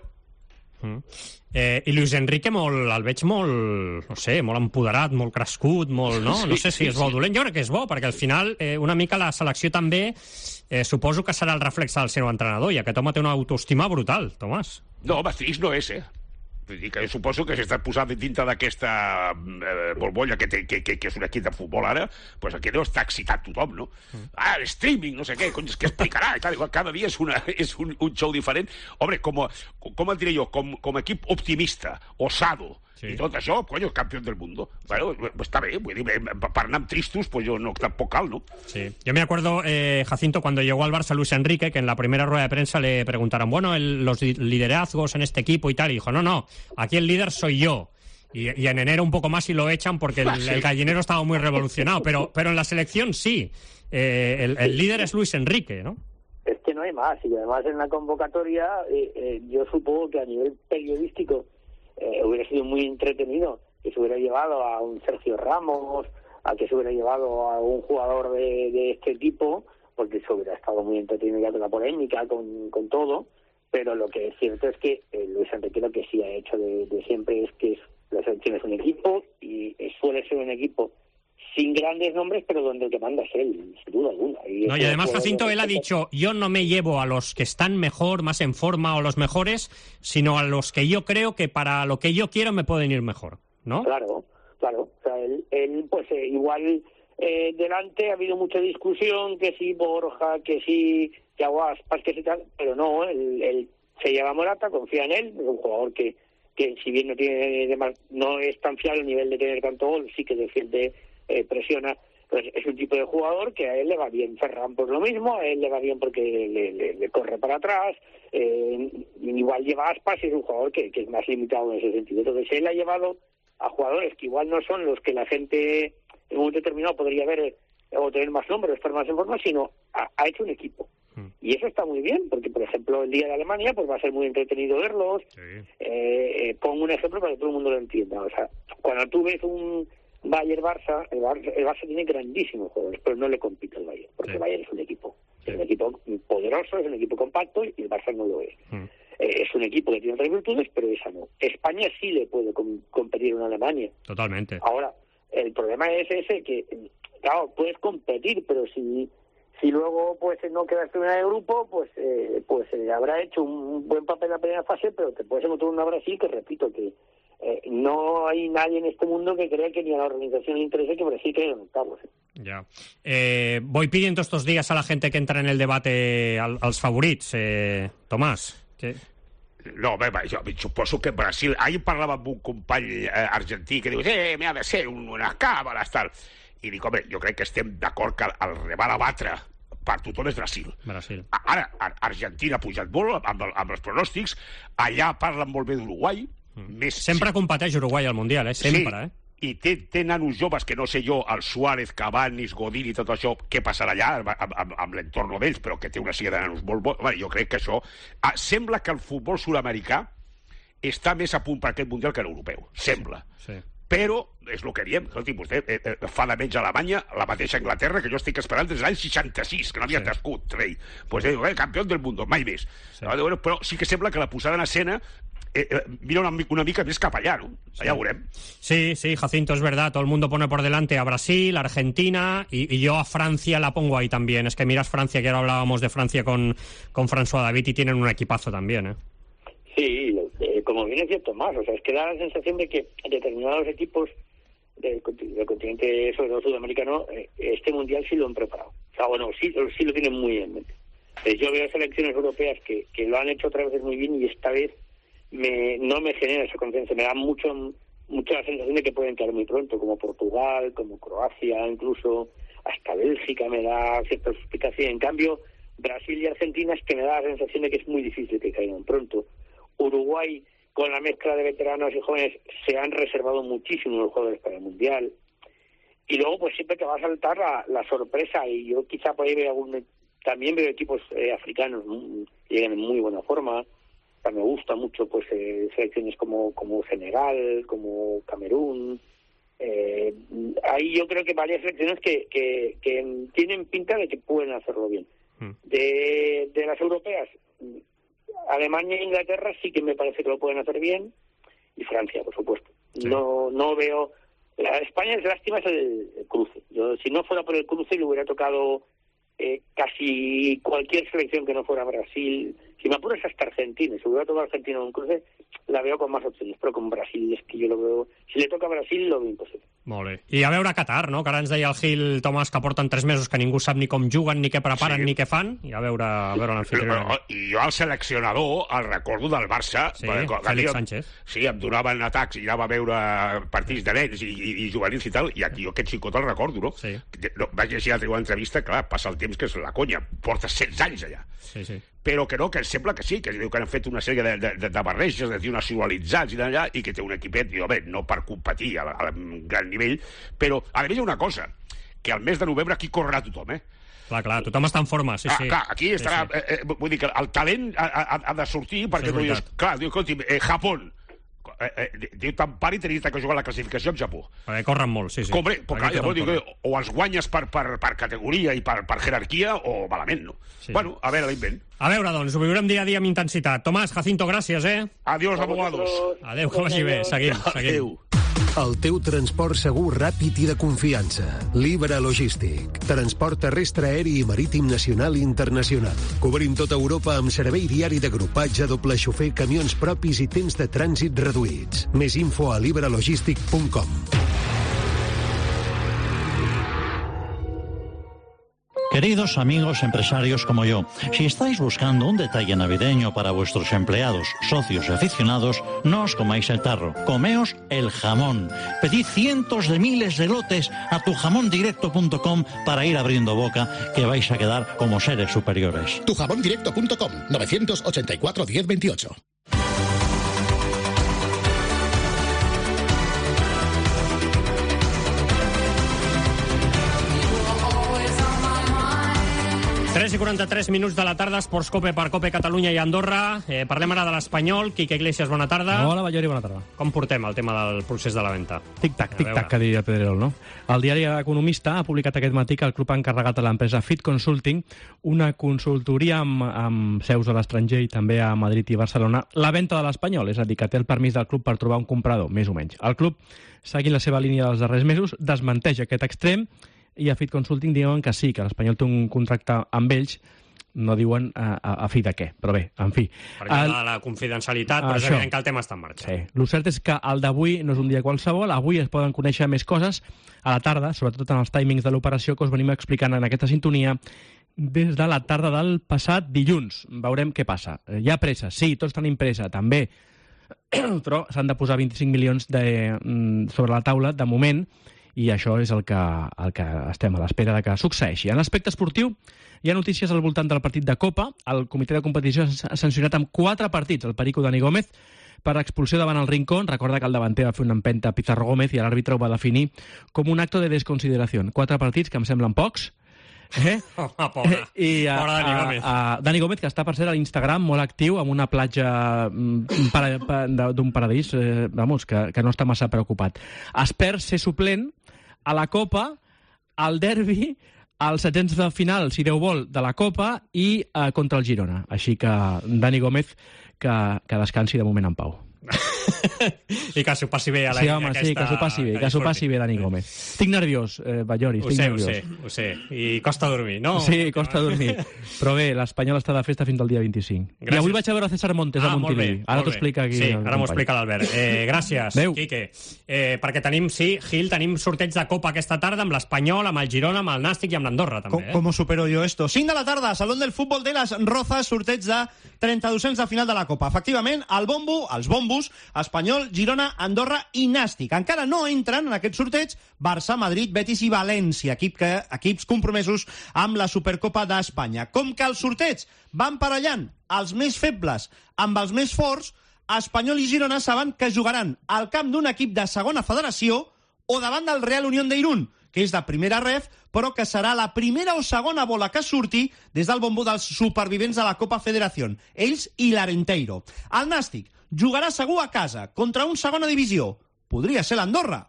I Luis Enrique el veig molt, no sé, molt empoderat, molt crescut, molt, no? No sé si és bo o dolent. Jo crec que és bo, perquè al final una mica la selecció també suposo que serà el reflex del seu entrenador, i aquest home té una autoestima brutal, Tomàs. No, Bastrix no és, Vull dir que jo suposo que si estàs posat dintre d'aquesta borbolla que és un equip de futbol ara, pues aquí deu estar excitat tothom, no? El streaming, no sé què, cony, què explicarà? Cada dia és un show diferent. Home, com et diré jo, com equip optimista, osado, i tot això, coño, campió del mundo. Bueno, està bé, vull dir, per anar amb tristos, pues yo no, tampoco cal, ¿no? Sí. Yo me acuerdo, Jacinto, cuando llegó al Barça Luis Enrique, que en la primera rueda de prensa le preguntaron, bueno, los liderazgos en este equipo y tal, y dijo, no, aquí el líder soy yo. Y en enero un poco más y lo echan porque el gallinero estaba muy revolucionado, pero en la selección sí, el líder es Luis Enrique, ¿no? Es que no hay más, y además en la convocatoria yo supongo que a nivel periodístico hubiera sido muy entretenido que se hubiera llevado a un Sergio Ramos, a que se hubiera llevado a un jugador de este tipo, porque eso hubiera estado muy entretenido ya con la polémica, con todo, pero lo que es cierto es que Luis Enrique lo que sí ha hecho de siempre es que la selección es un equipo, y suele ser un equipo sin grandes nombres, pero donde el que manda es él, sin duda alguna. Y además, Jacinto, él ha dicho, yo no me llevo a los que están mejor, más en forma o los mejores, sino a los que yo creo que para lo que yo quiero me pueden ir mejor, ¿no? Claro. O sea, él pues igual delante ha habido mucha discusión, que si Borja, que si Aspas, que si tal, pero no, él se lleva a Morata, confía en él, es un jugador que si bien no es tan fiable a nivel de tener tanto gol, sí que defiende, presiona, pues es un tipo de jugador que a él le va bien. Ferran por lo mismo, a él le va bien porque le corre para atrás, igual lleva Aspas y es un jugador que es más limitado en ese sentido. Entonces él ha llevado a jugadores que igual no son los que la gente en un momento determinado podría ver o tener más nombres, estar más en forma, sino ha hecho un equipo. Y eso está muy bien, porque por ejemplo el día de Alemania pues va a ser muy entretenido verlos. Pongo un ejemplo para que todo el mundo lo entienda. O sea, cuando tú ves un Bayern-Barça, el Barça tiene grandísimos jugadores, pero no le compite al Bayern, porque el Bayern es un equipo. Es un equipo poderoso, es un equipo compacto, y el Barça no lo es. Es un equipo que tiene otras virtudes, pero esa no. España sí le puede competir en Alemania. Totalmente. Ahora, el problema es ese, que claro, puedes competir, pero si luego pues no quedas primera de grupo, pues habrá hecho un buen papel en la primera fase, pero te puedes encontrar una Brasil que, repito, que no hay nadie en este mundo que crea que ni a la organización le interese que Brasil quede en octavos. Ja. Voy pidiendo estos días a la gente que entra en el debate als favorits. Tomàs, què? No, bé, jo suposo que Brasil... Ahir parlava amb un company argentí que diu, m'ha de ser una càbala, tal. I dic, home, jo crec que estem d'acord que el rival a batre per tothom és Brasil. Ara, Argentina ha pujat molt amb els pronòstics, allà parlen molt bé d'Uruguai. Sempre competeix Uruguai al Mundial, sempre, I té nanos joves que no sé jo, el Suárez, Cavani, Godín i tot això, què passarà allà amb l'entorn d'ells, però que té una sèrie de nanos molt bons. Jo crec que això... Sembla que el futbol sud-americà està més a punt per aquest Mundial que l'europeu. Sembla. Però, és el que diem, vostè fa de menys a Alemanya, la mateixa Anglaterra, que jo estic esperant des de l'any 66, que no havia nascut rei. Doncs diu, campió del món, mai més. Però sí que sembla que la posada en escena mira una mica més cap allá, ¿no? Allá veurem. Sí, Jacinto, es verdad. Todo el mundo pone por delante a Brasil, Argentina, y yo a Francia la pongo ahí también. Es que miras Francia, que ahora hablábamos de Francia con François David, y tienen un equipazo también, ¿eh? Sí, como bien es cierto más. O sea, es que da la sensación de que determinados equipos del continente, sobre todo sudamericano, este mundial sí lo han preparado. O sea, bueno, sí lo tienen muy en mente. Yo veo selecciones europeas que lo han hecho otras veces muy bien, y esta vez no me genera esa confianza. Me da mucho la sensación de que pueden caer muy pronto, como Portugal, como Croacia, incluso hasta Bélgica me da cierta suspicacia. En cambio, Brasil y Argentina es que me da la sensación de que es muy difícil que caigan pronto. Uruguay, con la mezcla de veteranos y jóvenes, se han reservado muchísimo los jugadores para el Mundial. Y luego, pues siempre te va a saltar la sorpresa, y yo quizá por ahí también veo equipos africanos que llegan en muy buena forma. Me gusta mucho pues selecciones como Senegal, como Camerún. Ahí yo creo que varias selecciones que tienen pinta de que pueden hacerlo bien. De las europeas, Alemania e Inglaterra sí que me parece que lo pueden hacer bien, y Francia, por supuesto. Sí. No veo... España, es lástima, es el cruce. Si no fuera por el cruce, le hubiera tocado casi cualquier selección que no fuera Brasil. Si me apuras, hasta Argentina. Si hubiera tocado Argentina en un cruce, la veo con más opciones, però con Brasil és que jo lo veo... Si le toca a Brasil, lo veo impossible. Molt bé. I a veure Qatar, no? Que ara ens deia el Gil, Tomàs, que porten 3 mesos que ningú sap ni com juguen, ni què preparen, ni què fan, i a veure l'anfitrió. I jo al seleccionador el recordo del Barça. Félix Sánchez. Sí, em donaven atacs i anava a veure partits de nens i juvenils i tal, i aquí jo aquest xicot el recordo, no? Sí. Vaig llegir la teva entrevista, clar, passa el temps que és la conya, porta 16 anys allà. Sí. Però que no, que sembla que sí, que diu que han fet una sèrie de barreges, de nacionalitzats i d'allà, i que té un equipet, diu, bé, no per competir a gran nivell, però a més hi ha una cosa, que al mes de novembre aquí correrà tothom, Clar, tothom està en forma, sí. Clar, aquí estarà, vull dir que el talent ha de sortir, perquè tu dius, clar, diu, escolti, Japó, diu tan pari tenir que jugar la classificació amb Japó. Perquè corren molt, sí. Clar, llavors diu que o els guanyes per categoria i per jerarquia, o malament, no? Bueno, a veure l'invent. A veure, doncs, ho viurem dia a dia amb intensitat. Tomàs, Jacinto, gràcies, Adiós, abogados. Adéu, que vagi bé. Seguim. Adéu. El teu transport segur, ràpid i de confiança. Libre Logístic. Transport terrestre, aeri i marítim nacional i internacional. Cobrim tota Europa amb servei diari de grupatge, doble xofer, camions propis i temps de trànsit reduïts. Més info a librelogistic.com. Queridos amigos empresarios como yo, si estáis buscando un detalle navideño para vuestros empleados, socios y aficionados, no os comáis el tarro, comeos el jamón. Pedid cientos de miles de lotes a tujamondirecto.com para ir abriendo boca, que vais a quedar como seres superiores. Tujamondirecto.com, 984 1028. I 43 minuts de la tarda, Esports Cope per Cope Catalunya i Andorra. Parlem ara de l'Espanyol. Quique Iglesias, bona tarda. Hola, Ballori, bona tarda. Com portem el tema del procés de la venda? Tic-tac, que diria Pedrerol, no? El diari Economista ha publicat aquest matí que el club ha encarregat a l'empresa Fit Consulting una consultoria amb seus a l'estranger i també a Madrid i Barcelona la venda de l'Espanyol, és a dir, que té el permís del club per trobar un comprador, més o menys. El club, seguint la seva línia dels darrers mesos, desmenteix aquest extrem, i a Fit Consulting diuen que sí, que l'Espanyol té un contracte amb ells, no diuen a fi de què, però bé, en fi. Perquè la confidencialitat, però és evident que el tema està en marxa. Sí. El cert és que el d'avui no és un dia qualsevol, avui es poden conèixer més coses a la tarda, sobretot en els timings de l'operació que us venim explicant en aquesta sintonia des de la tarda del passat dilluns. Veurem què passa. Hi ha pressa, sí, tots tenim pressa, també, però s'han de posar 25 milions sobre la taula, de moment, i això és el que estem a l'espera de que succeeixi. En l'aspecte esportiu, hi ha notícies al voltant del partit de Copa. El comitè de competició ha sancionat amb 4 partits el Perico Dani Gómez per expulsió davant el Rincón. Recorda que el davanter va fer una empenta a Pizarro Gómez i l'àrbitre ho va definir com un acte de desconsideració. 4 partits que em semblen pocs. Pobre Dani Gómez. Dani Gómez, que està, per cert, a l'Instagram molt actiu, amb una platja d'un paradís, que no està massa preocupat. Es perd ser suplent a la Copa, al derbi, als setzents de final, si Déu vol, de la Copa i contra el Girona. Així que Dani Gómez que descansi de moment en pau. I que s'ho passi bé a la sí, home, sí, que s'ho passi bé Dani Gómez. Estic nerviós, Ballori, estic nerviós. Ho sé, i costa dormir, no? Sí, costa dormir. Però bé, l'Espanyol està de festa fins al dia 25. Gràcies. I avui vaig a veure César Montes a Montilivi. Ara t'ho explica aquí. Sí, ara m'ho explica l'Albert. Gràcies, Adeu. Quique. Perquè tenim sorteig de Copa aquesta tarda amb l'Espanyol, amb el Girona, amb el Nàstic i amb l'Andorra, també. ¿Cómo supero yo esto? 5 de la tarda, Salón del Futbol de les Rozas, sorteig de 3200 de final de la Copa. Efectivament, els bombos, Espanyol, Girona, Andorra i Nàstic. Encara no entren en aquest sorteig Barça, Madrid, Betis i València, equips compromesos amb la Supercopa d'Espanya. Com que els sorteig van parellant els més febles amb els més forts, Espanyol i Girona saben que jugaran al camp d'un equip de segona federació o davant del Real Unión de Irún, que és de primera ref, però que serà la primera o segona bola que surti des del bombo dels supervivents de la Copa Federación, ells i l'Arenteiro. El Nàstic jugarà segur a casa contra un segona divisió. Podria ser l'Andorra.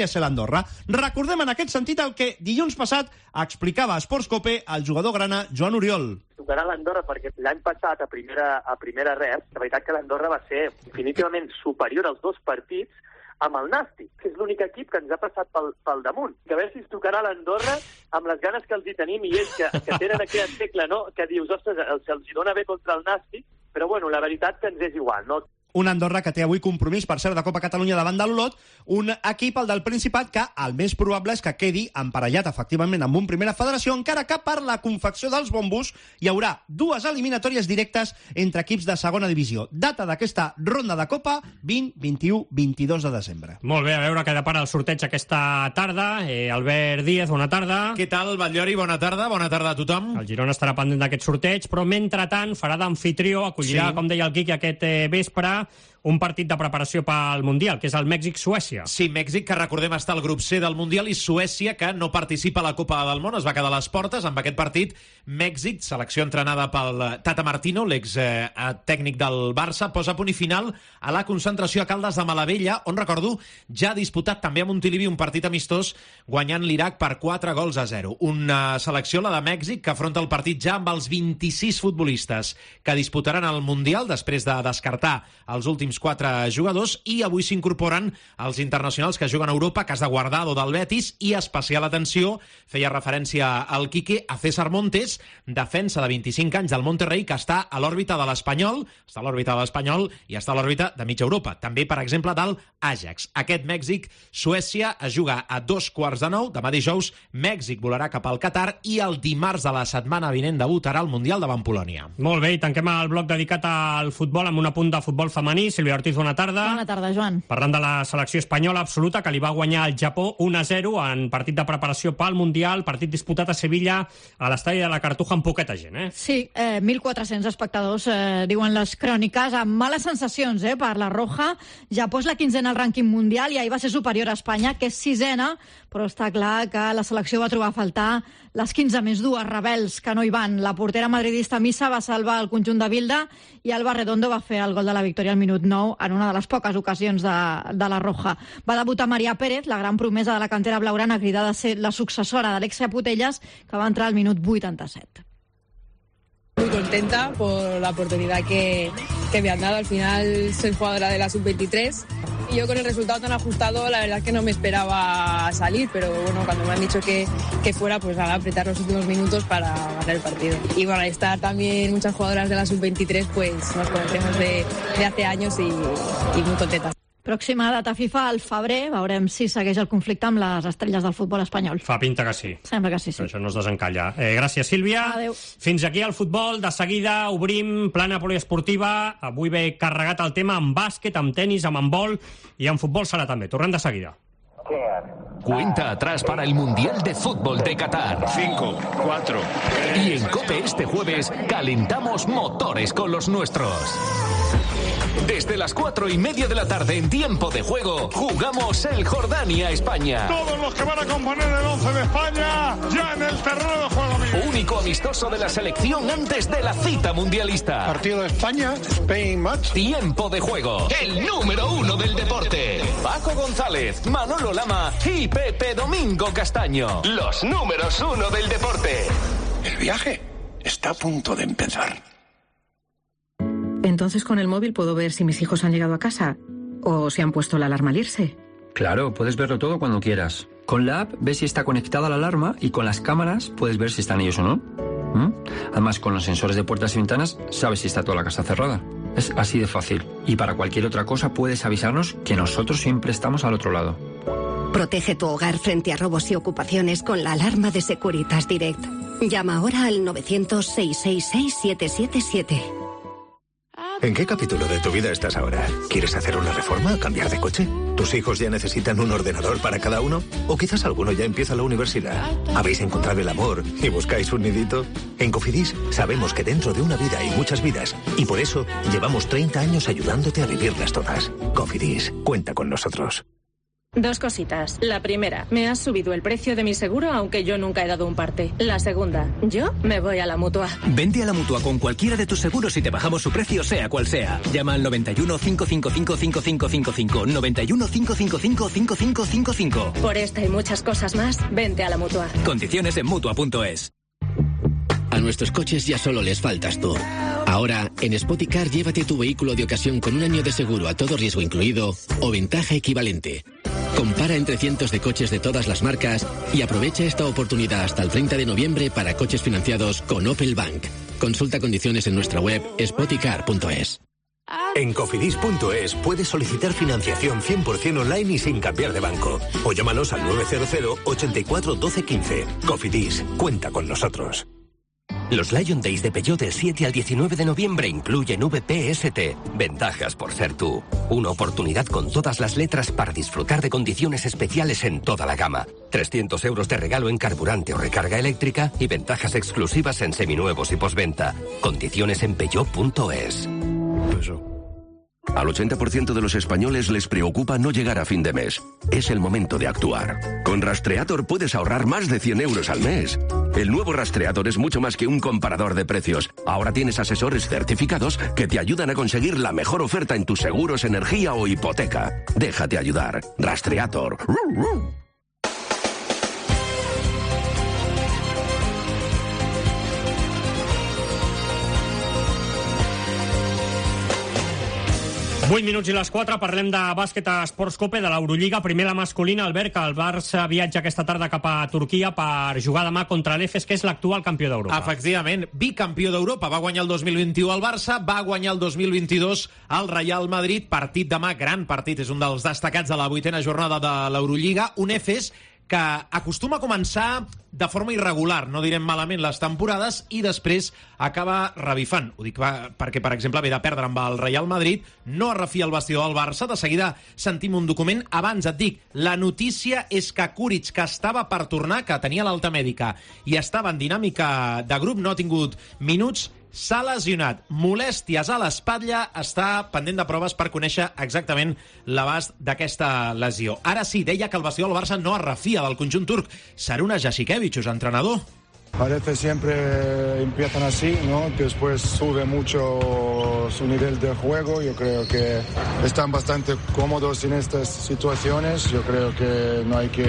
Recordem en aquest sentit el que dilluns passat explicava a Esports Cope el jugador grana Joan Oriol. Tocarà l'Andorra perquè l'any passat a primera ref, la veritat que l'Andorra va ser definitivament superior als 2 partits amb el Nàstic, que és l'únic equip que ens ha passat pel damunt. Que a veure si es tocarà l'Andorra amb les ganes que els hi tenim i ells que tenen aquest segle, no? Que dius, ostres, els hi dona bé contra el Nàstic, però bueno, la veritat que ens és igual, no? Un Andorra que té avui compromís, per cert, de Copa Catalunya davant de l'Olot, un equip, el del Principat, que el més probable és que quedi emparellat, efectivament, amb un primera federació, encara que per la confecció dels bombos hi haurà 2 eliminatòries directes entre equips de segona divisió. Data d'aquesta ronda de Copa, 20, 21, 22 de desembre. Molt bé, a veure què depara el sorteig aquesta tarda. Albert Díaz, bona tarda. Què tal, Batllori? Bona tarda a tothom. El Girona estarà pendent d'aquest sorteig, però mentrestant farà d'amfitrió, acollirà, com deia el Quique, aquest vespre, un partit de preparació pel Mundial, que és el Mèxic-Suècia. Sí, Mèxic, que recordem està al grup C del Mundial, i Suècia, que no participa a la Copa del Món, es va quedar a les portes. Amb aquest partit, Mèxic, selecció entrenada pel Tata Martino, l'ex-tècnic del Barça, posa punt i final a la concentració a Caldes de Malavella, on, recordo, ja ha disputat també a Montilivi un partit amistós, guanyant l'Iraq per 4-0. Una selecció, la de Mèxic, que afronta el partit ja amb els 26 futbolistes que disputaran el Mundial, després de descartar els últims 4 jugadors, i avui s'incorporen els internacionals que juguen a Europa, cas de Guardado del Betis, i especial atenció, feia referència al Quique, a César Montes, defensa de 25 anys del Monterrey, que està a l'òrbita de l'Espanyol, i està a l'òrbita de mitja Europa. També, per exemple, del Ajax. Aquest Mèxic-Suècia es juga a 8:45, demà dijous. Mèxic volarà cap al Qatar i el dimarts de la setmana vinent debutarà al Mundial davant Polònia. Molt bé, i tanquem el bloc dedicat al futbol amb un apunt de futbol femení. Sílvia Ortiz, bona tarda. Bona tarda, Joan. Parlant de la selecció espanyola absoluta, que li va guanyar el Japó 1-0 en partit de preparació pel Mundial, partit disputat a Sevilla, a l'estadi de la Cartuja, amb poqueta gent, Sí, 1.400 espectadors, diuen les cròniques, amb males sensacions, per la Roja. Japó és la 15a al rànquing mundial i ahir va ser superior a Espanya, que és 6a, però està clar que la selecció va trobar a faltar les 15 més 2 rebels que no hi van. La portera madridista Missa va salvar el conjunt de Bilda i Alba Redondo va fer el gol de la victòria al minut 9 en una de les poques ocasions de la Roja. Va debutar Maria Pérez, la gran promesa de la cantera blaugrana, cridada a ser la successora d'Alexia Putellas, que va entrar al minut 87. Muy contenta por la oportunidad que me han dado. Al final soy jugadora de la sub-23 y yo con el resultado tan ajustado la verdad es que no me esperaba salir, pero bueno, cuando me han dicho que fuera, pues nada, apretar los últimos minutos para ganar el partido. Y bueno, al estar también muchas jugadoras de la sub-23, pues nos conocemos de hace años y muy contentas. Pròxima data FIFA al febrer, veurem si segueix el conflicte amb les estrelles del futbol espanyol. Fa pinta que sí. Sembla que sí. Però això no es desencalla. Gràcies, Sílvia. Adéu. Fins aquí el futbol. De seguida obrim plana poliesportiva. Avui ve carregat el tema amb bàsquet, amb tenis, amb handbol i amb futbol sala també. Tornem de seguida. Cuenta atrás para el Mundial de Fútbol de Qatar. 5, 4... Y en COPE este jueves calentamos motores con los nuestros. Desde las 4:30 de la tarde en tiempo de juego, jugamos el Jordania-España. Todos los que van a componer el 11 de España, ya en el terreno de juego, amigo. Único amistoso de la selección antes de la cita mundialista. Partido de España, Spain match. Tiempo de juego, el número 1 del deporte. Paco González, Manolo Lama y Pepe Domingo Castaño. Los números 1 del deporte. El viaje está a punto de empezar. Entonces con el móvil puedo ver si mis hijos han llegado a casa o si han puesto la alarma al irse. Claro, puedes verlo todo cuando quieras. Con la app ves si está conectada la alarma y con las cámaras puedes ver si están ellos o no. Además, con los sensores de puertas y ventanas sabes si está toda la casa cerrada. Es así de fácil. Y para cualquier otra cosa puedes avisarnos que nosotros siempre estamos al otro lado. Protege tu hogar frente a robos y ocupaciones con la alarma de Securitas Direct. Llama ahora al 900-666-777. ¿En qué capítulo de tu vida estás ahora? ¿Quieres hacer una reforma o cambiar de coche? ¿Tus hijos ya necesitan un ordenador para cada uno? ¿O quizás alguno ya empieza la universidad? ¿Habéis encontrado el amor y buscáis un nidito? En Cofidis sabemos que dentro de una vida hay muchas vidas y por eso llevamos 30 años ayudándote a vivirlas todas. Cofidis, cuenta con nosotros. Dos cositas. La primera, me has subido el precio de mi seguro aunque yo nunca he dado un parte. La segunda, yo me voy a la Mutua. Vente a la Mutua con cualquiera de tus seguros y te bajamos su precio sea cual sea. Llama al 91 555 5555. 91 555 5555. Por esta y muchas cosas más, vente a la Mutua. Condiciones en Mutua.es. A nuestros coches ya solo les faltas tú. Ahora, en Spoticar, llévate tu vehículo de ocasión con un año de seguro a todo riesgo incluido o ventaja equivalente. Compara entre cientos de coches de todas las marcas y aprovecha esta oportunidad hasta el 30 de noviembre para coches financiados con Opel Bank. Consulta condiciones en nuestra web spoticar.es. En Cofidis.es puedes solicitar financiación 100% online y sin cambiar de banco. O llámanos al 900 84 12 15. Cofidis, cuenta con nosotros. Los Lion Days de Peugeot del 7 al 19 de noviembre incluyen VPST. Ventajas por ser tú. Una oportunidad con todas las letras para disfrutar de condiciones especiales en toda la gama. 300 euros de regalo en carburante o recarga eléctrica y ventajas exclusivas en seminuevos y postventa. Condiciones en Peugeot.es. Al 80% de los españoles les preocupa no llegar a fin de mes. Es el momento de actuar. Con Rastreator puedes ahorrar más de 100 euros al mes. El nuevo Rastreator es mucho más que un comparador de precios. Ahora tienes asesores certificados que te ayudan a conseguir la mejor oferta en tus seguros, energía o hipoteca. Déjate ayudar. Rastreator. Vuit minuts i les 4, parlem de bàsquet a Esports Cope, de l'Eurolliga. Primer la masculina, Albert, que el Barça viatja aquesta tarda cap a Turquia per jugar demà contra l'Efes, que és l'actual campió d'Europa. Efectivament, bicampió d'Europa. Va guanyar el 2021 al Barça, va guanyar el 2022 al Real Madrid. Partit demà, gran partit, és un dels destacats de la 8a jornada de l'Eurolliga. Un Efes que acostuma a començar de forma irregular, no direm malament, les temporades, i després acaba revifant. Ho dic perquè, per exemple, ve de perdre amb el Real Madrid, no es refia el vestidor del Barça. De seguida sentim un document. Abans et dic, la notícia és que Kuric, que estava per tornar, que tenia l'alta mèdica i estava en dinàmica de grup, no ha tingut minuts, s'ha lesionat. Molèsties a l'espatlla, està pendent de proves per conèixer exactament l'abast d'aquesta lesió. Ara sí, deia que el vestidor del Barça no es refia del conjunt turc. Saruna Jasikevičius, entrenador. Parece siempre empiezan así, ¿no? Después sube mucho su nivel de juego. Yo creo que están bastante cómodos en estas situaciones. Yo creo que no hay que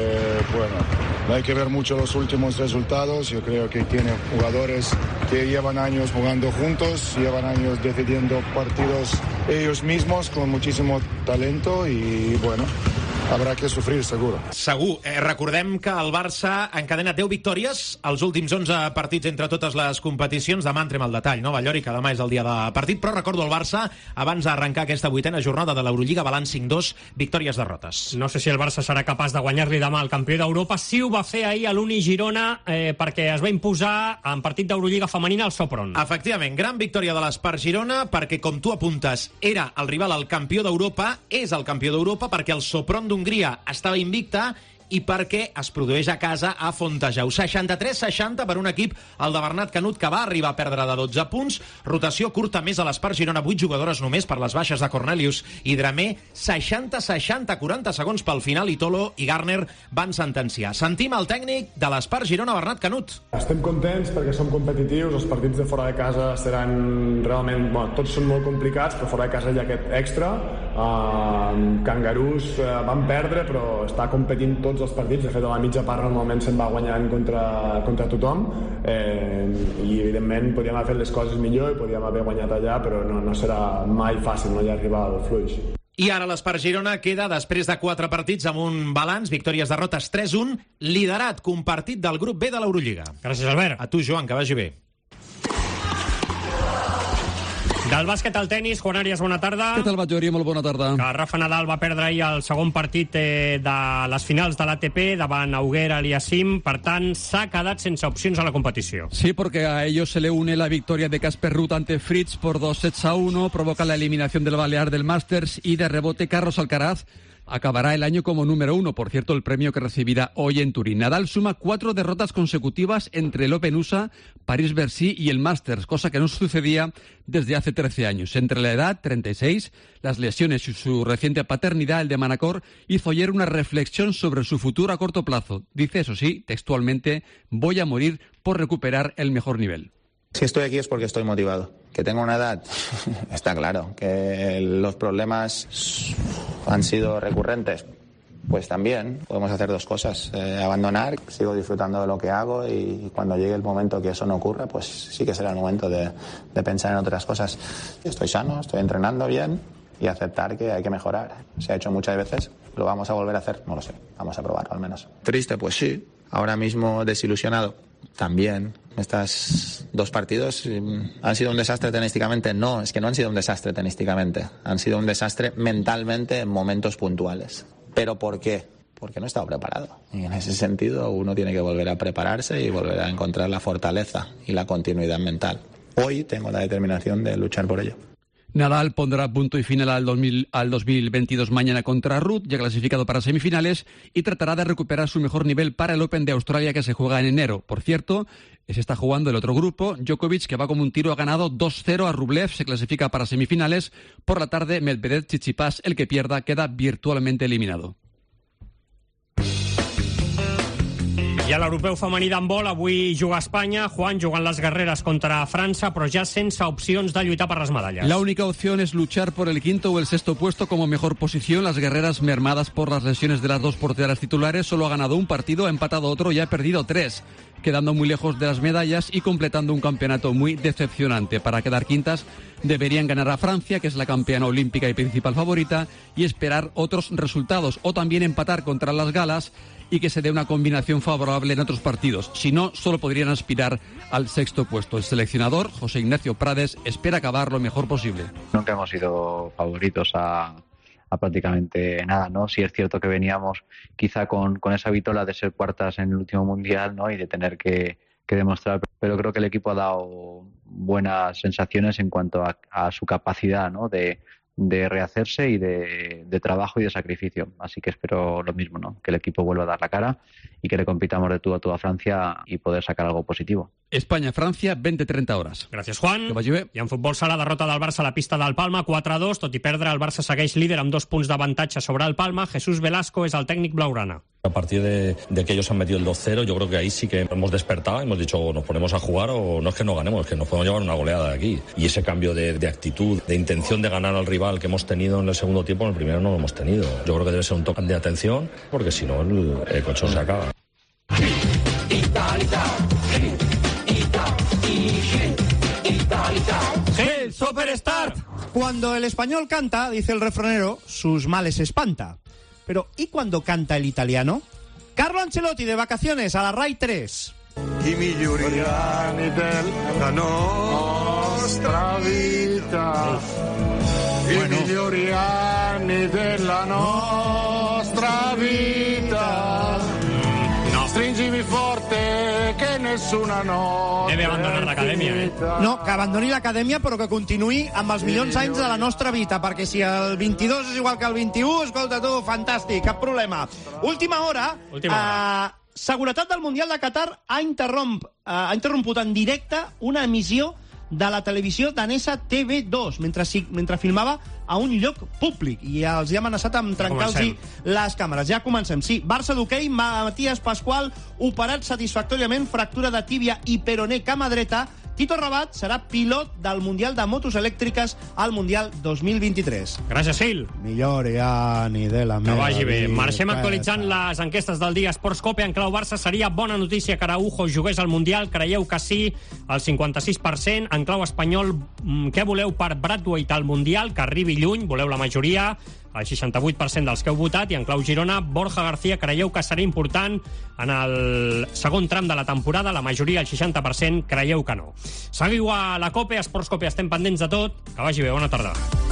ver mucho los últimos resultados. Yo creo que tiene jugadores que llevan años jugando juntos, llevan años decidiendo partidos ellos mismos con muchísimo talento y bueno, habrá que sufrir, segur. Segur. Recordem que el Barça encadena 10 victòries als últims 11 partits entre totes les competicions. Demà entrem al detall, no, Ballori, que demà és el dia de partit, però recordo el Barça, abans d'arrencar aquesta 8a jornada de l'Eurolliga, balanç 5-2, victòries, derrotes. No sé si el Barça serà capaç de guanyar-li demà al campió d'Europa. Sí ho va fer ahir a l'Uni Girona perquè es va imposar en partit d'Eurolliga femenina al Sopron. Efectivament, gran victòria de l'Espart Girona perquè, com tu apuntes, era el rival al campió d'Europa, és el campió d'Europa perquè el Sopron d'Hongria estava invicta i perquè es produeix a casa a Fontejau. 63-60 per un equip, el de Bernat Canut, que va arribar a perdre de 12 punts. Rotació curta més a l'Espart Girona, 8 jugadores només per les baixes de Cornelius i Dramé. 60-60, 40 segons pel final, i Tolo i Garner van sentenciar. Sentim el tècnic de l'Espart Girona, Bernat Canut. Estem contents perquè som competitius, els partits de fora de casa seran realment... Bueno, tots són molt complicats, però fora de casa hi ha aquest extra. Cangarús van perdre, però està competint tots els partits. De fet, a la mitja part normalment se'n va guanyant contra tothom, i evidentment podíem haver fet les coses millor i podíem haver guanyat allà, però no serà mai fàcil, no hi ha rival fluix. I ara l'Espart Girona queda, després de 4 partits, amb un balanç, victòries, derrotes 3-1, liderat compartit del grup B de l'Eurolliga. Gràcies, Albert. A tu, Joan, que vagi bé. Del bàsquet al tenis, Juan Arias, bona tarda. Què tal, Batllori? Molt bona tarda. Que Rafa Nadal va perdre ahir el segon partit de les finals de l'ATP davant Auger Aliassime, per tant, s'ha quedat sense opcions a la competició. Sí, porque a ellos se le une la victoria de Casper Ruud ante Fritz por 2-1, provoca la eliminación del Balear del Masters y de rebote Carlos Alcaraz acabará el año como número 1, por cierto, el premio que recibirá hoy en Turín. Nadal suma 4 derrotas consecutivas entre el Open USA, París-Bercy y el Masters, cosa que no sucedía desde hace 13 años. Entre la edad, 36, las lesiones y su reciente paternidad, el de Manacor hizo ayer una reflexión sobre su futuro a corto plazo. Dice, eso sí, textualmente, voy a morir por recuperar el mejor nivel. Si estoy aquí es porque estoy motivado. Que tengo una edad, está claro. Que los problemas han sido recurrentes, pues también podemos hacer 2 cosas. Abandonar, sigo disfrutando de lo que hago, y cuando llegue el momento que eso no ocurra, pues sí que será el momento de pensar en otras cosas. Estoy sano, estoy entrenando bien, y aceptar que hay que mejorar. Se ha hecho muchas veces, ¿lo vamos a volver a hacer? No lo sé, vamos a probarlo al menos. Triste, pues sí. Ahora mismo desilusionado, también. Estos 2 partidos han sido un desastre tenísticamente. No, es que no han sido un desastre tenísticamente. Han sido un desastre mentalmente en momentos puntuales. ¿Pero por qué? Porque no he estado preparado. Y en ese sentido uno tiene que volver a prepararse y volver a encontrar la fortaleza y la continuidad mental. Hoy tengo la determinación de luchar por ello. Nadal pondrá punto y final al 2022 mañana contra Ruud, ya clasificado para semifinales, y tratará de recuperar su mejor nivel para el Open de Australia, que se juega en enero. Por cierto, se está jugando el otro grupo. Djokovic, que va como un tiro, ha ganado 2-0 a Rublev, se clasifica para semifinales. Por la tarde, Medvedev, Tsitsipas, el que pierda, queda virtualmente eliminado. I a l'europeu femení d'handbol, avui juga Espanya, Juan, jugant les guerreres contra França, però ja sense opcions de lluitar per les medalles. La única opción es luchar por el 5º o el 6º puesto como mejor posición. Las guerreras, mermadas por las lesiones de las 2 porteras titulares, solo ha ganado un partido, ha empatado otro y ha perdido 3, quedando muy lejos de las medallas y completando un campeonato muy decepcionante. Para quedar quintas deberían ganar a Francia, que es la campeona olímpica y principal favorita, y esperar otros resultados, o también empatar contra las galas y que se dé una combinación favorable en otros partidos. Si no, solo podrían aspirar al 6º puesto. El seleccionador, José Ignacio Prades, espera acabar lo mejor posible. Nunca hemos sido favoritos a prácticamente nada, ¿no? Sí es cierto que veníamos quizá con esa vitola de ser cuartas en el último mundial, ¿no? Y de tener que demostrar, pero creo que el equipo ha dado buenas sensaciones en cuanto a su capacidad, ¿no? De rehacerse y de trabajo y de sacrificio. Así que espero lo mismo, ¿no? Que el equipo vuelva a dar la cara y que le compitamos de tú a tú a Francia y poder sacar algo positivo. Espanya-França, 20-30 hores. Gràcies, Juan. Que vagi bé. I en futbol sala, derrota del Barça a la pista del Palma, 4-2. Tot i perdre, el Barça segueix líder amb 2 punts d'avantatge sobre el Palma. Jesús Velasco és el tècnic blaugrana. A partir de que ellos han metido el 2-0, yo creo que ahí sí que hemos despertado, hemos dicho o nos ponemos a jugar o no es que no ganemos, es que nos podemos llevar una goleada de aquí. Y ese cambio de actitud, de intención de ganar al rival que hemos tenido en el segundo tiempo, en el primero no lo hemos tenido. Yo creo que debe ser un toque de atención, porque si no el colchón se acaba. Hey, Superstart. Cuando el español canta, dice el refranero, sus males espanta. Pero ¿y cuando canta el italiano? Carlo Ancelotti, de vacaciones a la RAI 3. I migliori anni della nostra vita. I migliori anni della nostra vita. Stringimi forte che nessuno es una noche. Debe abandonar l'acadèmia, No, que abandoni l'acadèmia, però que continuï amb els millors anys de la nostra vida, perquè si el 22 és igual que el 21, escolta tu, fantàstic, cap problema. Última hora. Seguretat del Mundial de Qatar ha interromput en directe una emissió de la televisió danesa TV2 mentre filmava a un lloc públic i els ha amenaçat amb trencar-los les càmeres. Ja comencem. Sí, Barça d'hoquei, Matías Pascual operat satisfactòriament, fractura de tíbia i peroné cama dreta. Tito Rabat serà pilot del Mundial de Motos Elèctriques al Mundial 2023. Gràcies, Phil. Millor ani de la meva. Que vagi bé. Marxem actualitzant les enquestes del dia. Sports Cope en clau Barça seria bona notícia que Araujo jugués al Mundial. Creieu que sí, el 56%. En clau espanyol, què voleu per Brathwaite al Mundial? Que arribi lluny, voleu la majoria, el 68% dels que heu votat. I en clau Girona, Borja García, creieu que serà important en el segon tram de la temporada? La majoria, el 60%, creieu que no. Seguiu a la COPE, a Sports Cope, estem pendents de tot. Que vagi bé, bona tarda.